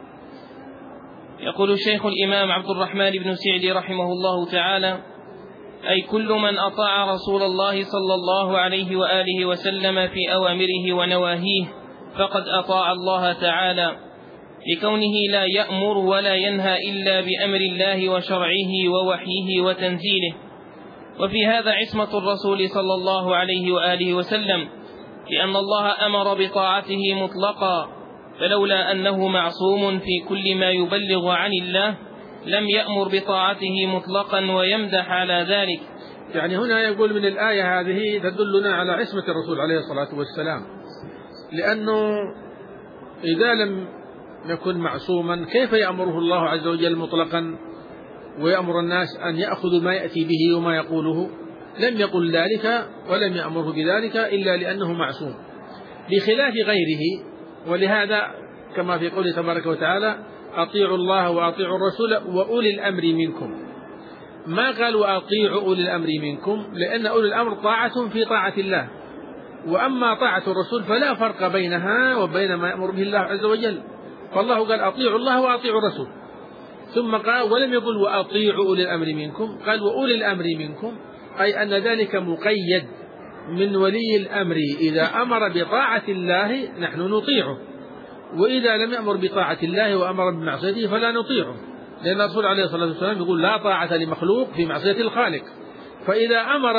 يقول الشيخ الإمام عبد الرحمن بن سعدي رحمه الله تعالى: أي كل من أطاع رسول الله صلى الله عليه وآله وسلم في أوامره ونواهيه فقد أطاع الله تعالى، لكونه لا يأمر ولا ينهى إلا بأمر الله وشرعه ووحيه وتنزيله. وفي هذا عصمة الرسول صلى الله عليه وآله وسلم، لأن الله أمر بطاعته مطلقا، فلولا أنه معصوم في كل ما يبلغ عن الله لم يأمر بطاعته مطلقا ويمدح على ذلك. يعني هنا يقول من الآية هذه تدلنا على عصمة الرسول عليه الصلاة والسلام، لأنه إذا لم يكن معصوما كيف يأمره الله عز وجل مطلقا ويأمر الناس أن يأخذوا ما يأتي به وما يقوله؟ لم يقل ذلك ولم يأمره بذلك إلا لأنه معصوم، بخلاف غيره. ولهذا كما في قوله تبارك وتعالى: أطيعوا الله وأطيعوا الرسول وأولي الأمر منكم. ما قال وأطيعوا أولي الأمر منكم، لأن أولي الأمر طاعة في طاعة الله، وأما طاعة الرسول فلا فرق بينها وبين ما يأمر به الله عز وجل. فالله قال: أطيعوا الله وأطيعوا الرسول، ثم قال ولم يقل وأطيعوا أولي الأمر منكم، قال وأولي الأمر منكم، أي أن ذلك مقيد من ولي الأمر. إذا أمر بطاعة الله نحن نطيعه، وإذا لم يأمر بطاعة الله وأمر بمعصيته فلا نطيعه، لأن الرسول عليه الصلاة والسلام يقول: لا طاعة لمخلوق في معصية الخالق. فإذا أمر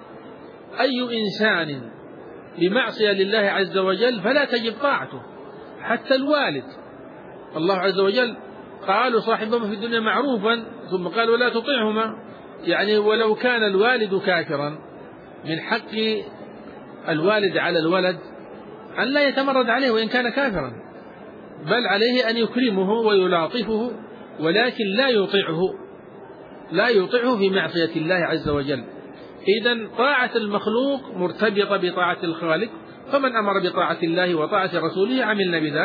أي إنسان بمعصية لله عز وجل فلا تجب طاعته، حتى الوالد. الله عز وجل قال: صاحبهما في الدنيا معروفا، ثم قال: ولا تطيعهما. يعني ولو كان الوالد كافرا من حق الوالد على الولد أن لا يتمرد عليه وإن كان كافرا، بل عليه أن يكرمه ويلاطفه، ولكن لا يطيعه لا يطيعه في معصية الله عز وجل. إذن طاعة المخلوق مرتبطة بطاعة الخالق، فمن أمر بطاعة الله وطاعة رسوله عملنا بذلك،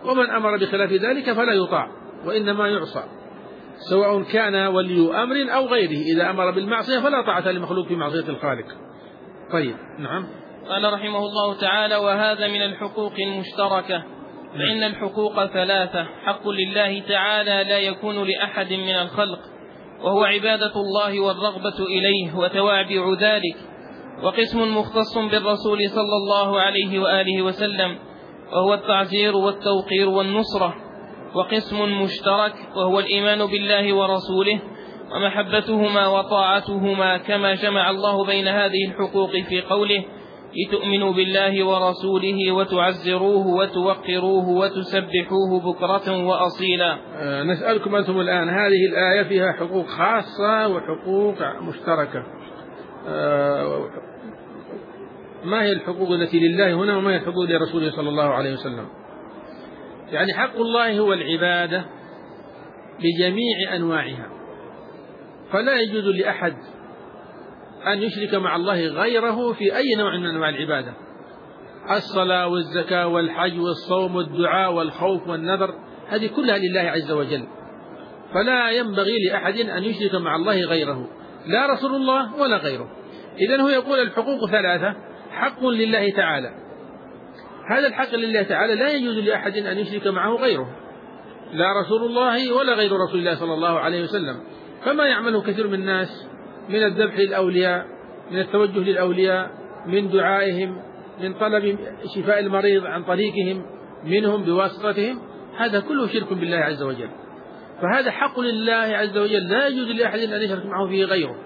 ومن أمر بخلاف ذلك فلا يطاع وإنما يعصى، سواء كان ولي أمر أو غيره. إذا أمر بالمعصية فلا طاعة لمخلوق في معصية الخالق. طيب نعم. قال رحمه الله تعالى: وهذا من الحقوق المشتركة، فإن الحقوق ثلاثة: حق لله تعالى لا يكون لأحد من الخلق، وهو عبادة الله والرغبة إليه وتوابع ذلك، وقسم مختص بالرسول صلى الله عليه وآله وسلم، وهو التعزير والتوقير والنصرة، وقسم مشترك وهو الإيمان بالله ورسوله ومحبتهما وطاعتهما، كما جمع الله بين هذه الحقوق في قوله: لتؤمنوا بالله ورسوله وتعزروه وتوقروه وتسبحوه بكرة وأصيلا. أه نسألكم أنتم الآن، هذه الآية فيها حقوق خاصة وحقوق مشتركة. أه ما هي الحقوق التي لله هنا وما هي الحقوق لرسوله صلى الله عليه وسلم؟ يعني حق الله هو العبادة بجميع أنواعها، فلا يجوز لأحد أن يشرك مع الله غيره في أي نوع من أنواع العبادة. الصلاة والزكاة والحج والصوم والدعاء والخوف والنذر، هذه كلها لله عز وجل، فلا ينبغي لأحد أن يشرك مع الله غيره، لا رسول الله ولا غيره. إذن هو يقول الحقوق ثلاثة: حق لله تعالى، هذا الحق لله تعالى لا يجوز لأحد أن يشرك معه غيره، لا رسول الله ولا غير رسول الله صلى الله عليه وسلم. فما يعمله كثير من الناس من الذبح للأولياء، من التوجه للأولياء، من دعائهم، من طلب شفاء المريض عن طريقهم منهم بواسطتهم، هذا كله شرك بالله عز وجل. فهذا حق لله عز وجل لا يجوز لأحد أن يشرك معه فيه غيره.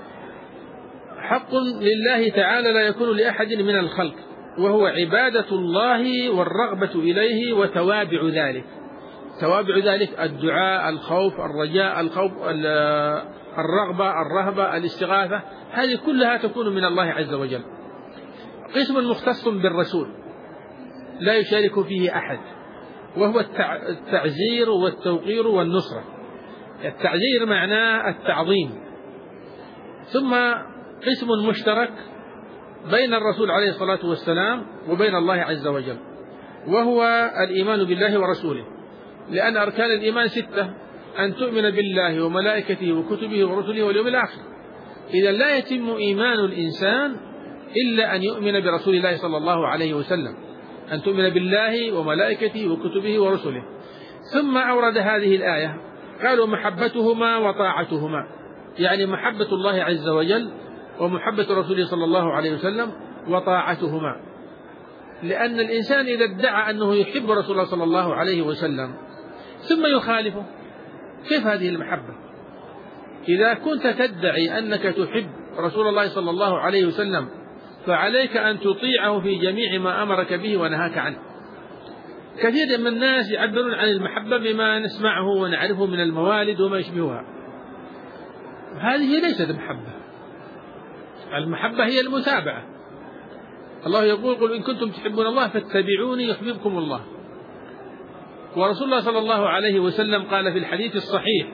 حق لله تعالى لا يكون لأحد من الخلق، وهو عبادة الله والرغبة إليه وتوابع ذلك. توابع ذلك الدعاء، الخوف، الرجاء، الخوف، الرغبة، الرهبة، الاستغاثة، هذه كلها تكون من الله عز وجل. قسم مختص بالرسول لا يشارك فيه أحد، وهو التعزير والتوقير والنصرة. التعزير معناه التعظيم. ثم قسم مشترك بين الرسول عليه الصلاة والسلام وبين الله عز وجل، وهو الإيمان بالله ورسوله، لأن أركان الإيمان ستة: أن تؤمن بالله وملائكته وكتبه ورسله واليوم الآخر. إذا لا يتم إيمان الإنسان إلا أن يؤمن برسول الله صلى الله عليه وسلم، أن تؤمن بالله وملائكته وكتبه ورسله. ثم أورد هذه الآية قالوا: محبتهما وطاعتهما، يعني محبة الله عز وجل ومحبة رسوله صلى الله عليه وسلم وطاعتهما. لأن الإنسان إذا ادعى أنه يحب رسول الله صلى الله عليه وسلم ثم يخالفه، كيف هذه المحبة؟ إذا كنت تدعي أنك تحب رسول الله صلى الله عليه وسلم فعليك أن تطيعه في جميع ما أمرك به ونهاك عنه. كثير من الناس يعبرون عن المحبة بما نسمعه ونعرفه من الموالد وما يشبهها، هذه ليست محبة. المحبة هي المتابعة. الله يقول: قل إن كنتم تحبون الله فاتبعوني يحببكم الله. ورسول الله صلى الله عليه وسلم قال في الحديث الصحيح،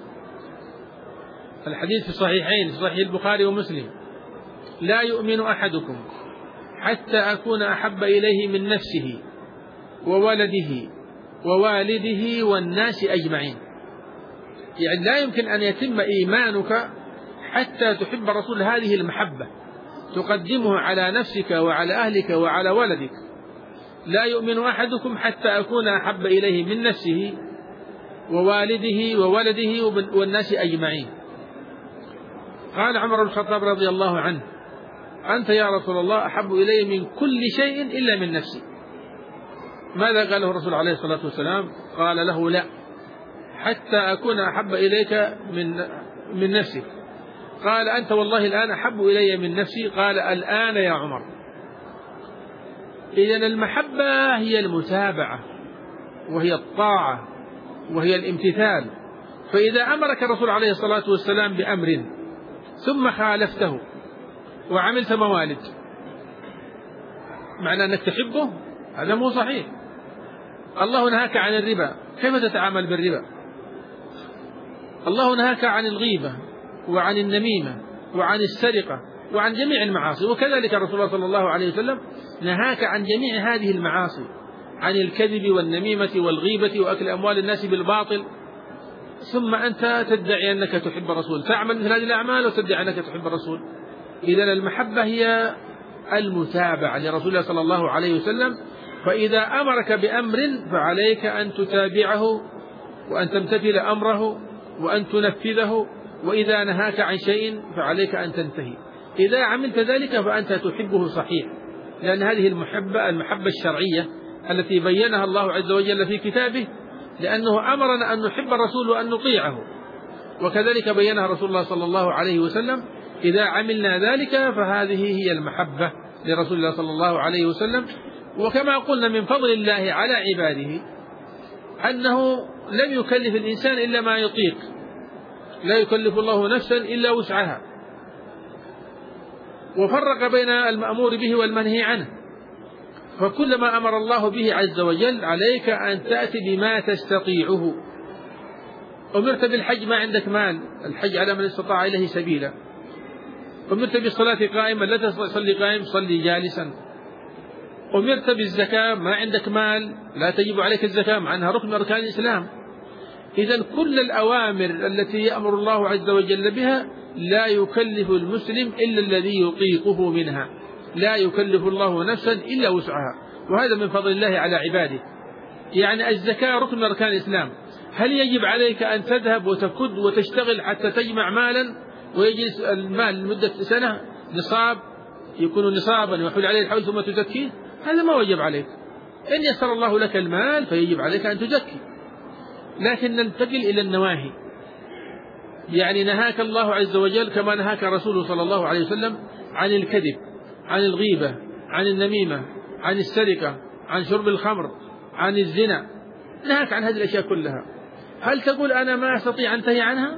الحديث في الصحيحين في صحيح البخاري ومسلم: لا يؤمن أحدكم حتى أكون أحب إليه من نفسه وولده ووالده والناس أجمعين. يعني لا يمكن أن يتم إيمانك حتى تحب رسول هذه المحبة، تقدمه على نفسك وعلى أهلك وعلى ولدك. لا يؤمن أحدكم حتى أكون أحب إليه من نفسه ووالده وولده والناس أجمعين. قال عمر بن الخطاب رضي الله عنه: أنت يا رسول الله أحب إلي من كل شيء إلا من نفسي. ماذا قاله الرسول عليه الصلاة والسلام؟ قال له: لا، حتى أكون أحب إليك من من نفسك. قال: أنت والله الآن أحب إلي من نفسي. قال: الآن يا عمر. إذن المحبة هي المتابعة وهي الطاعة وهي الامتثال. فإذا أمرك الرسول عليه الصلاة والسلام بأمر ثم خالفته وعملت موالد، معنى أنك تحبه؟ هذا مو صحيح. الله نهاك عن الربا، كيف تتعامل بالربا؟ الله نهاك عن الغيبة وعن النميمة وعن السرقة وعن جميع المعاصي، وكذلك الرسول صلى الله عليه وسلم نهاك عن جميع هذه المعاصي. عن الكذب والنميمة والغيبة وأكل أموال الناس بالباطل، ثم أنت تدعي أنك تحب الرسول، تعمل مثل هذه الأعمال وتدعي أنك تحب الرسول. إذن المحبة هي المتابعة لرسول الله صلى الله عليه وسلم، فإذا أمرك بأمر فعليك أن تتابعه وأن تمتثل أمره وأن تنفذه، وإذا نهاك عن شيء فعليك أن تنتهي. إذا عملت ذلك فأنت تحبه صحيح، لأن هذه المحبة المحبة الشرعية التي بينها الله عز وجل في كتابه، لأنه أمرنا أن نحب الرسول وأن نطيعه، وكذلك بينها رسول الله صلى الله عليه وسلم. إذا عملنا ذلك فهذه هي المحبة لرسول الله صلى الله عليه وسلم. وكما قلنا من فضل الله على عباده أنه لم يكلف الإنسان إلا ما يطيق، لا يكلف الله نفسا إلا وسعها، وفرق بين المأمور به والمنهي عنه. فكل ما أمر الله به عز وجل عليك أن تأتي بما تستطيعه. أمرت بالحج ما عندك مال، الحج على من استطاع إليه سبيلا. أمرت بالصلاة قائما، لا تصلي قائم، صلي جالسا. أمرت بالزكاة ما عندك مال، لا تجب عليك الزكاة مع أنها ركن من أركان الإسلام. إذن كل الأوامر التي يأمر الله عز وجل بها لا يكلف المسلم إلا الذي يطيقه منها، لا يكلف الله نفسا إلا وسعها، وهذا من فضل الله على عباده. يعني الزكاة ركن من أركان الإسلام، هل يجب عليك أن تذهب وتكد وتشتغل حتى تجمع مالا ويجلس المال لمدة سنة نصاب يكون نصابا ويحول عليه الحول ثم تزكيه؟ هذا ما وجب عليك. إن يسر الله لك المال فيجب عليك أن تزكي. لكن ننتقل إلى النواهي، يعني نهاك الله عز وجل كما نهاك رسوله صلى الله عليه وسلم عن الكذب، عن الغيبة، عن النميمة، عن السرقة، عن شرب الخمر، عن الزنا، نهاك عن هذه الأشياء كلها. هل تقول أنا ما أستطيع أن أنتهي عنها؟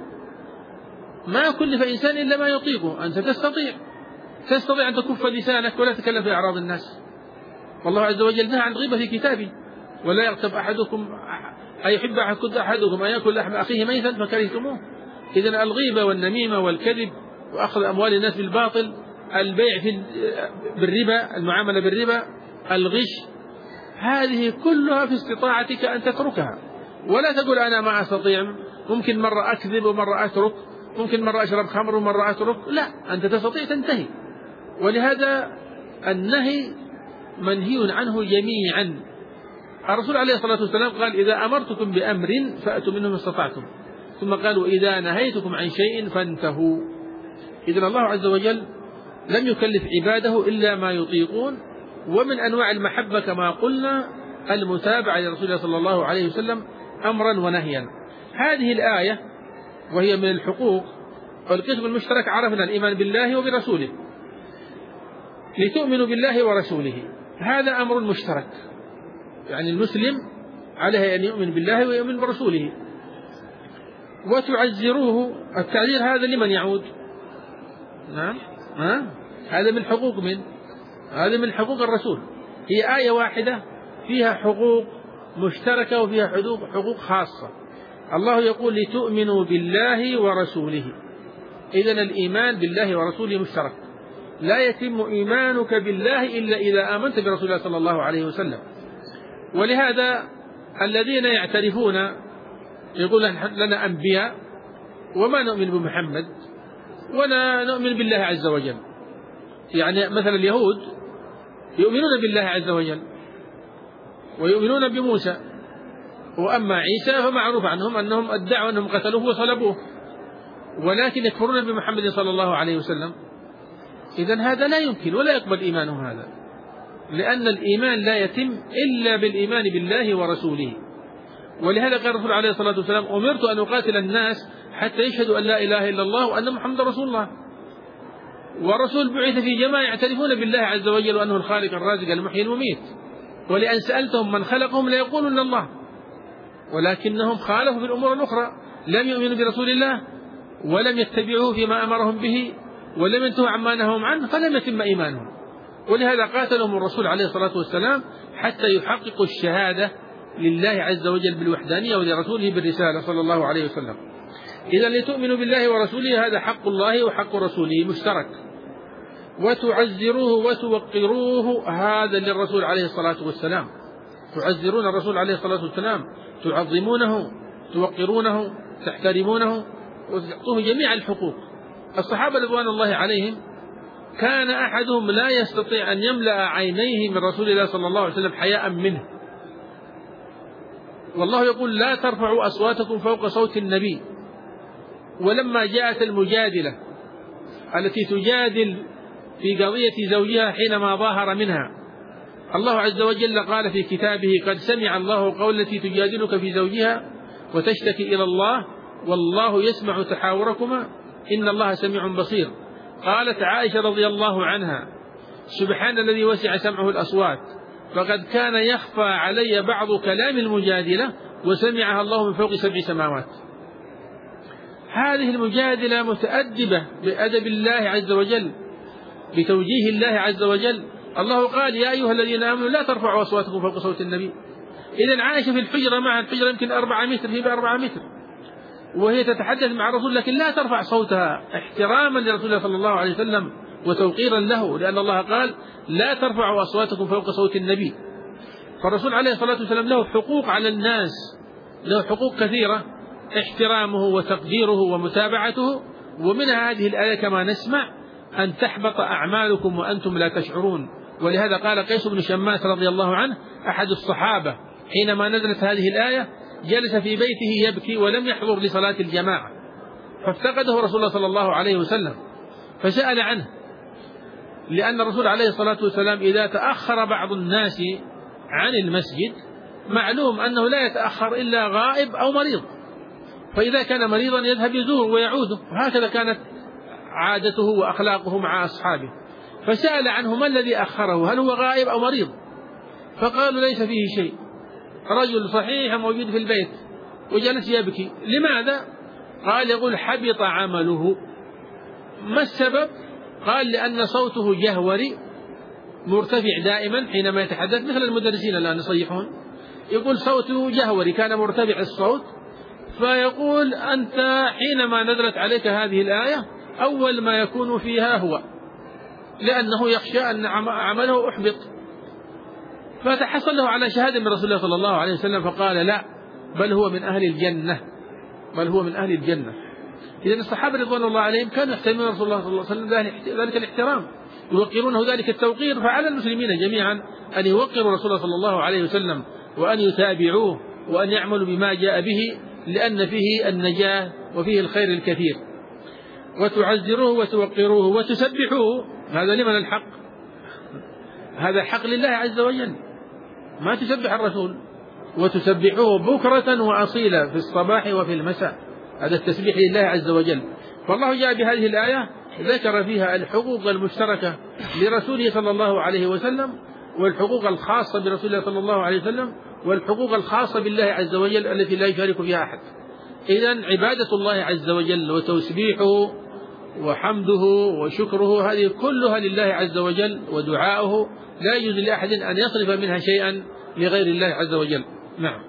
ما كلف إنسان إلا ما يطيقه. أنت تستطيع تستطيع أن تكف لسانك ولا تتكلم في أعراض الناس. والله عز وجل نهى عن الغيبة في كتابه: ولا يغتب أحدكم أيحب أحدكم أن يأكل لحم أخيه ميتا فكرهتموه. إذن الغيبة والنميمة والكذب وأخذ أموال الناس بالباطل، البيع في بالربا، المعاملة بالربا، الغش، هذه كلها في استطاعتك أن تتركها. ولا تقول أنا ما أستطيع، ممكن مرة أكذب ومرة أترك، ممكن مرة أشرب خمر ومرة أترك. لا، أنت تستطيع تنتهي. ولهذا النهي منهي عنه جميعا. الرسول عليه الصلاة والسلام قال: إذا أمرتكم بأمر فأتوا منه ما استطعتم، ثم قال: وإذا نهيتكم عن شيء فانتهوا. إذن الله عز وجل لم يكلف عباده إلا ما يطيقون. ومن أنواع المحبة كما قلنا المتابعة لرسول الله صلى الله عليه وسلم أمرا ونهيا. هذه الآية وهي من الحقوق والقسم المشترك عرفنا الإيمان بالله وبرسوله. لتؤمنوا بالله ورسوله، هذا أمر مشترك، يعني المسلم عليه أن يؤمن بالله ويؤمن برسوله. وتعزروه، التعزير هذا لمن يعود؟ نعم، ها؟ هذا من حقوق من هذا من حقوق الرسول. هي آية واحدة فيها حقوق مشتركة وفيها حقوق حقوق خاصة. الله يقول: لتؤمنوا بالله ورسوله. إذن الإيمان بالله ورسوله مشترك. لا يتم إيمانك بالله إلا إذا آمنت برسول الله صلى الله عليه وسلم. ولهذا الذين يعترفون يقول لنا أنبياء وما نؤمن بمحمد ولا نؤمن بالله عز وجل. يعني مثلا اليهود يؤمنون بالله عز وجل ويؤمنون بموسى، وأما عيسى فمعروف عنهم أنهم ادعوا أنهم قتلوه وصلبوه، ولكن يكفرون بمحمد صلى الله عليه وسلم. إذن هذا لا يمكن ولا يقبل إيمانهم هذا، لأن الإيمان لا يتم إلا بالإيمان بالله ورسوله. ولهذا قال الرسول عليه الصلاة والسلام: أمرت أن أقاتل الناس حتى يشهدوا أن لا إله إلا الله وأن محمد رسول الله. والرسول بعث في جماعة يعترفون بالله عز وجل وأنه الخالق الرازق المحيي المميت، ولأن سألتهم من خلقهم ليقولون الله، ولكنهم خالفوا في الأمور الأخرى، لم يؤمنوا برسول الله ولم يتبعوه فيما أمرهم به ولم ينتهوا عما نهوا عنه، فلم يتم إيمانهم. ولهذا قاتلهم الرسول عليه الصلاة والسلام حتى يحققوا الشهادة لله عز وجل بالوحدانية ولرسوله بالرسالة صلى الله عليه وسلم. إذا لتؤمنوا بالله ورسوله هذا حق الله وحق رسوله مشترك. وتعزروه وتوقروه هذا للرسول عليه الصلاة والسلام. تعزرون الرسول عليه الصلاة والسلام، تعظمونه، توقرونه، تحترمونه، وتعطوه جميع الحقوق. الصحابة رضوان الله عليهم كان أحدهم لا يستطيع أن يملأ عينيه من رسول الله صلى الله عليه وسلم حياء منه، والله يقول لا ترفعوا أصواتكم فوق صوت النبي. ولما جاءت المجادلة التي تجادل في قضية زوجها حينما ظاهر منها، الله عز وجل قال في كتابه قد سمع الله قول التي تجادلك في زوجها وتشتكي إلى الله والله يسمع تحاوركما إن الله سميع بصير. قالت عائشة رضي الله عنها سبحان الذي وسع سمعه الأصوات فقد كان يخفى علي بعض كلام المجادلة وسمعها الله من فوق سبع سماوات. هذه المجادلة متأدبة بأدب الله عز وجل، بتوجيه الله عز وجل. الله قال يا أيها الذين آمنوا لا ترفعوا أصواتكم فوق صوت النبي. إذن عائشة في الحجرة مع الحجرة يمكن أربعة متر، هي بأربعة متر، وهي تتحدث مع الرسول لكن لا ترفع صوتها احتراما لرسول الله صلى الله عليه وسلم وتوقيرا له، لأن الله قال لا ترفعوا أصواتكم فوق صوت النبي. فالرسول عليه الصلاة والسلام له حقوق على الناس، له حقوق كثيرة، احترامه وتقديره ومتابعته. ومنها هذه الآية كما نسمع أن تحبط أعمالكم وأنتم لا تشعرون. ولهذا قال قيس بن شماس رضي الله عنه أحد الصحابة حينما نزلت هذه الآية جلس في بيته يبكي ولم يحضر لصلاة الجماعة، فافتقده رسول الله صلى الله عليه وسلم فسأل عنه، لأن الرسول عليه الصلاة والسلام إذا تأخر بعض الناس عن المسجد معلوم أنه لا يتأخر إلا غائب أو مريض، فإذا كان مريضا يذهب يزور ويعوده، وهكذا كانت عادته وأخلاقه مع أصحابه. فسأل عنه ما الذي أخره، هل هو غائب أو مريض؟ فقالوا ليس فيه شيء، رجل صحيح موجود في البيت وجلس يبكي. لماذا؟ قال يقول حبط عمله. ما السبب؟ قال لأن صوته جهوري مرتفع دائما حينما يتحدث، مثل المدرسين الآن يصيحون، يقول صوته جهوري كان مرتفع الصوت. فيقول أنت حينما نزلت عليك هذه الآية أول ما يكون فيها هو، لأنه يخشى أن عمله أحبط. فتحصل له على شهادة من رسول الله صلى الله عليه وسلم فقال لا، بل هو من أهل الجنة، بل هو من أهل الجنة. إذن الصحابة رضوان الله عليهم كانوا يحترمون رسول الله صلى الله عليه وسلم ذلك الاحترام، يوقرونه ذلك التوقير. فعلى المسلمين جميعا أن يوقروا رسول الله صلى الله عليه وسلم وأن يتابعوه وأن يعملوا بما جاء به، لأن فيه النجاة وفيه الخير الكثير. وتعزروه وتوقروه وتسبحوه، هذا لمن الحق؟ هذا حق لله عز وجل، ما تسبح الرسول. وتسبحوه بكرة وأصيلا في الصباح وفي المساء، هذا التسبيح لله عز وجل. فالله جاء بهذه الآية ذكر فيها الحقوق المشتركة لرسوله صلى الله عليه وسلم، والحقوق الخاصة برسول الله صلى الله عليه وسلم، والحقوق الخاصة بالله عز وجل التي لا يشارك فيها أحد. إذن عبادة الله عز وجل وتسبيحه وحمده وشكره هذه كلها لله عز وجل، ودعاؤه لا يجوز لأحد أن يصرف منها شيئا لغير الله عز وجل. نعم.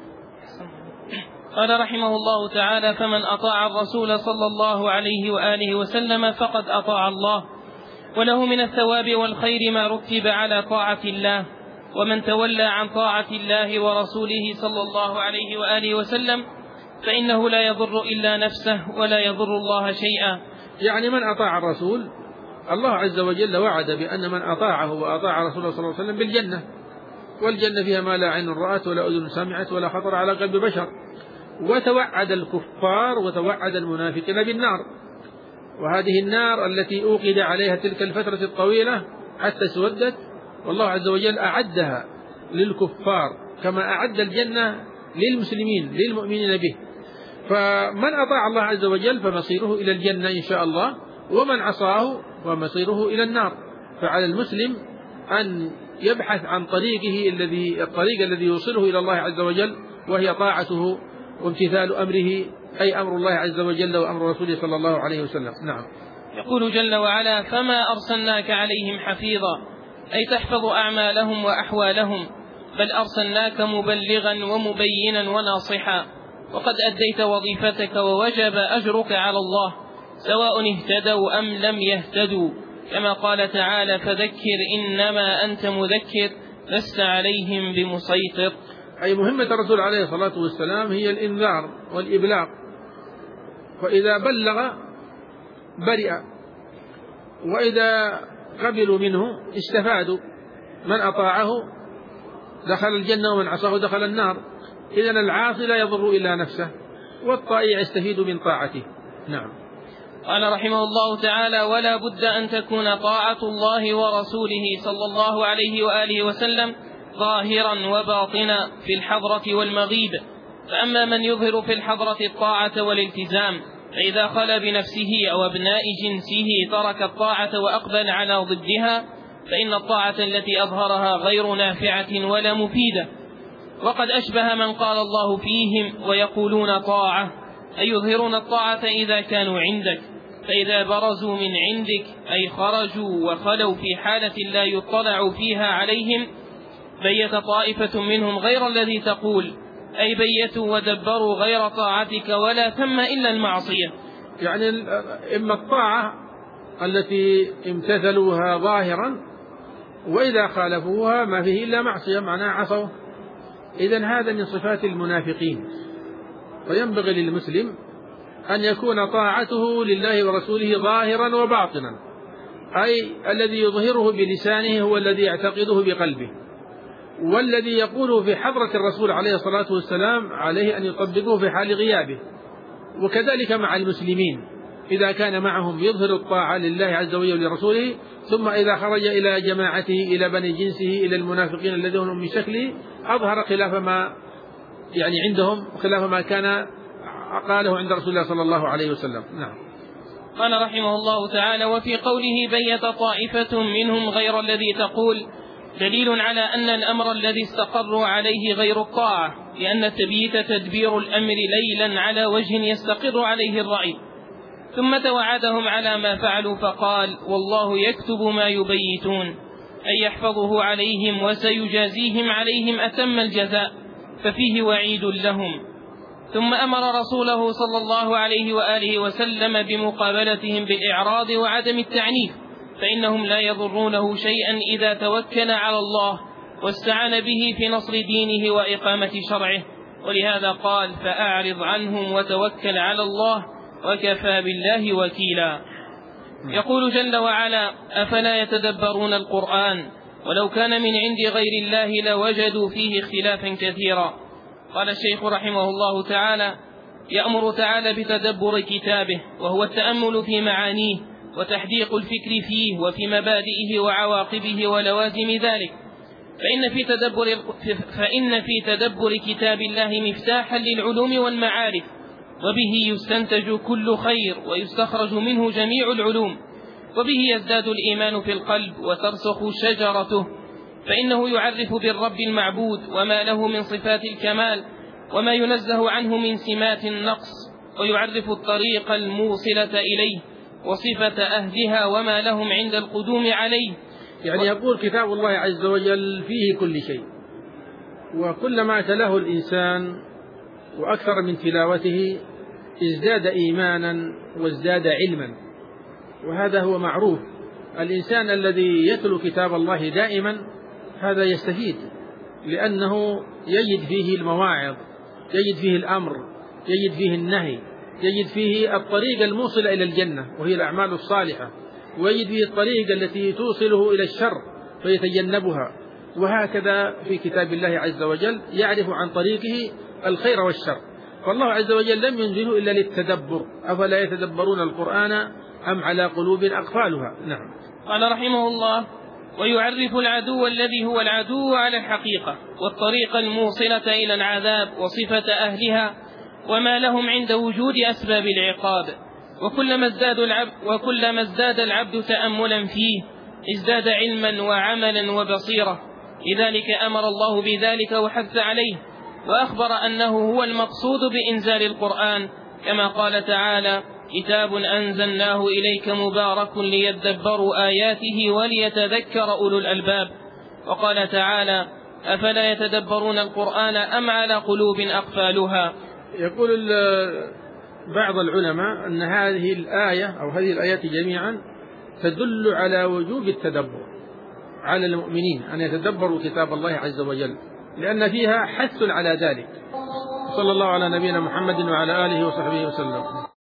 قال رحمه الله تعالى فمن أطاع الرسول صلى الله عليه وآله وسلم فقد أطاع الله، وله من الثواب والخير ما رتب على طاعة الله. ومن تولى عن طاعة الله ورسوله صلى الله عليه وآله وسلم فإنه لا يضر إلا نفسه ولا يضر الله شيئا. يعني من أطاع الرسول الله عز وجل وعد بأن من أطاعه وأطاع رسوله صلى الله عليه وسلم بالجنة، والجنة فيها ما لا عين رأت ولا أذن سمعت ولا خطر على قلب بشر. وتوعد الكفار وتوعد المنافقين بالنار، وهذه النار التي أوقد عليها تلك الفترة الطويلة حتى اسودت، والله عز وجل أعدها للكفار كما أعد الجنة للمسلمين للمؤمنين به. فمن أطاع الله عز وجل فمصيره إلى الجنة إن شاء الله، ومن عصاه فمصيره إلى النار. فعلى المسلم أن يبحث عن طريقه الذي الطريق الذي يوصله إلى الله عز وجل، وهي طاعته وامتثال أمره، أي أمر الله عز وجل وأمر رسوله صلى الله عليه وسلم. نعم. يقول جل وعلا فما أرسلناك عليهم حفيظا، أي تحفظ أعمالهم وأحوالهم، بل أرسلناك مبلغا ومبينا وناصحا، وقد أديت وظيفتك ووجب أجرك على الله، سواء اهتدوا أم لم يهتدوا، كما قال تعالى فذكر إنما أنت مذكر لست عليهم بمسيطر. أي مهمة الرسول عليه الصلاة والسلام هي الإنذار والإبلاغ، فإذا بلغ برئ، وإذا قبلوا منه استفادوا، من أطاعه دخل الجنة ومن عصاه دخل النار. إذن العاصي لا يضر إلا نفسه، والطائع يستفيد من طاعته. نعم. قال رحمه الله تعالى: ولا بد أن تكون طاعة الله ورسوله صلى الله عليه وآله وسلم ظاهرا وباطنا في الحضرة والمغيب. فأما من يظهر في الحضرة الطاعة والالتزام، فإذا خلا بنفسه أو أبناء جنسه ترك الطاعة وأقبل على ضدها، فإن الطاعة التي أظهرها غير نافعة ولا مفيدة. وقد أشبه من قال الله فيهم ويقولون طاعة، أي يظهرون الطاعة إذا كانوا عندك، فإذا برزوا من عندك أي خرجوا وخلوا في حالة لا يطلع فيها عليهم، بيت طائفة منهم غير الذي تقول، أي بيتوا ودبروا غير طاعتك ولا ثم إلا المعصية. يعني إما الطاعة التي امتثلوها ظاهرا، وإذا خالفوها ما فيه إلا معصية، معناه عصوا. إذن هذا من صفات المنافقين. وينبغي للمسلم أن يكون طاعته لله ورسوله ظاهرا وباطنا، أي الذي يظهره بلسانه هو الذي يعتقده بقلبه، والذي يقوله في حضرة الرسول عليه الصلاة والسلام عليه أن يطبقه في حال غيابه. وكذلك مع المسلمين، إذا كان معهم يظهر الطاعة لله عز وجل ولرسوله، ثم إذا خرج إلى جماعته إلى بني جنسه إلى المنافقين الذين هم من شكله أظهر خلاف ما يعني عندهم، خلاف ما كان قاله عند رسول الله صلى الله عليه وسلم. نعم. قال رحمه الله تعالى: وفي قوله بيت طائفة منهم غير الذي تقول دليل على أن الأمر الذي استقروا عليه غير الطاعة، لأن التبييت تدبير الأمر ليلا على وجه يستقر عليه الرأي. ثم توعدهم على ما فعلوا فقال: والله يكتب ما يبيتون، أي يحفظه عليهم وسيجازيهم عليهم أتم الجزاء، ففيه وعيد لهم. ثم أمر رسوله صلى الله عليه وآله وسلم بمقابلتهم بالإعراض وعدم التعنيف، فإنهم لا يضرونه شيئا إذا توكل على الله واستعان به في نصر دينه وإقامة شرعه. ولهذا قال: فأعرض عنهم وتوكل على الله وكفى بالله وكيلا. يقول جل وعلا: أفلا يتدبرون القرآن ولو كان من عند غير الله لوجدوا فيه اختلافا كثيرا. قال الشيخ رحمه الله تعالى: يأمر تعالى بتدبر كتابه، وهو التأمل في معانيه وتحديق الفكر فيه وفي مبادئه وعواقبه ولوازم ذلك. فإن في تدبر, فإن في تدبر كتاب الله مفتاحا للعلوم والمعارف، وبه يستنتج كل خير ويستخرج منه جميع العلوم، وبه يزداد الإيمان في القلب وترسخ شجرته، فإنه يعرف بالرب المعبود وما له من صفات الكمال وما ينزه عنه من سمات النقص، ويعرف الطريق الموصلة إليه وصفة أهلها وما لهم عند القدوم عليه. يعني يقول كتاب الله عز وجل فيه كل شيء، وكلما تلاه الإنسان وأكثر من تلاوته ازداد إيمانا وازداد علما، وهذا هو معروف. الإنسان الذي يتلو كتاب الله دائما هذا يستفيد، لأنه يجد فيه المواعظ، يجد فيه الأمر، يجد فيه النهي، يجد فيه الطريق الموصلة إلى الجنة وهي الأعمال الصالحة، ويجد فيه الطريق التي توصله إلى الشر فيتجنبها. وهكذا في كتاب الله عز وجل يعرف عن طريقه الخير والشر. فالله عز وجل لم ينزله إلا للتدبر. أفلا يتدبرون القرآن أم على قلوب أقفالها. نعم. قال رحمه الله: ويعرف العدو الذي هو العدو على الحقيقة، والطريق الموصلة إلى العذاب وصفة أهلها وما لهم عند وجود أسباب العقاب. وكلما ازداد العبد, وكلما ازداد العبد تأملا فيه ازداد علما وعملا وبصيرة. لذلك أمر الله بذلك وحث عليه، وأخبر أنه هو المقصود بإنزال القرآن، كما قال تعالى: كتاب أنزلناه إليك مبارك ليدبروا آياته وليتذكر أولو الألباب. وقال تعالى: أفلا يتدبرون القرآن أم على قلوب أقفالها. يقول بعض العلماء أن هذه الآية أو هذه الآيات جميعا تدل على وجوب التدبر على المؤمنين، أن يتدبروا كتاب الله عز وجل، لأن فيها حث على ذلك. صلى الله على نبينا محمد وعلى آله وصحبه وسلم.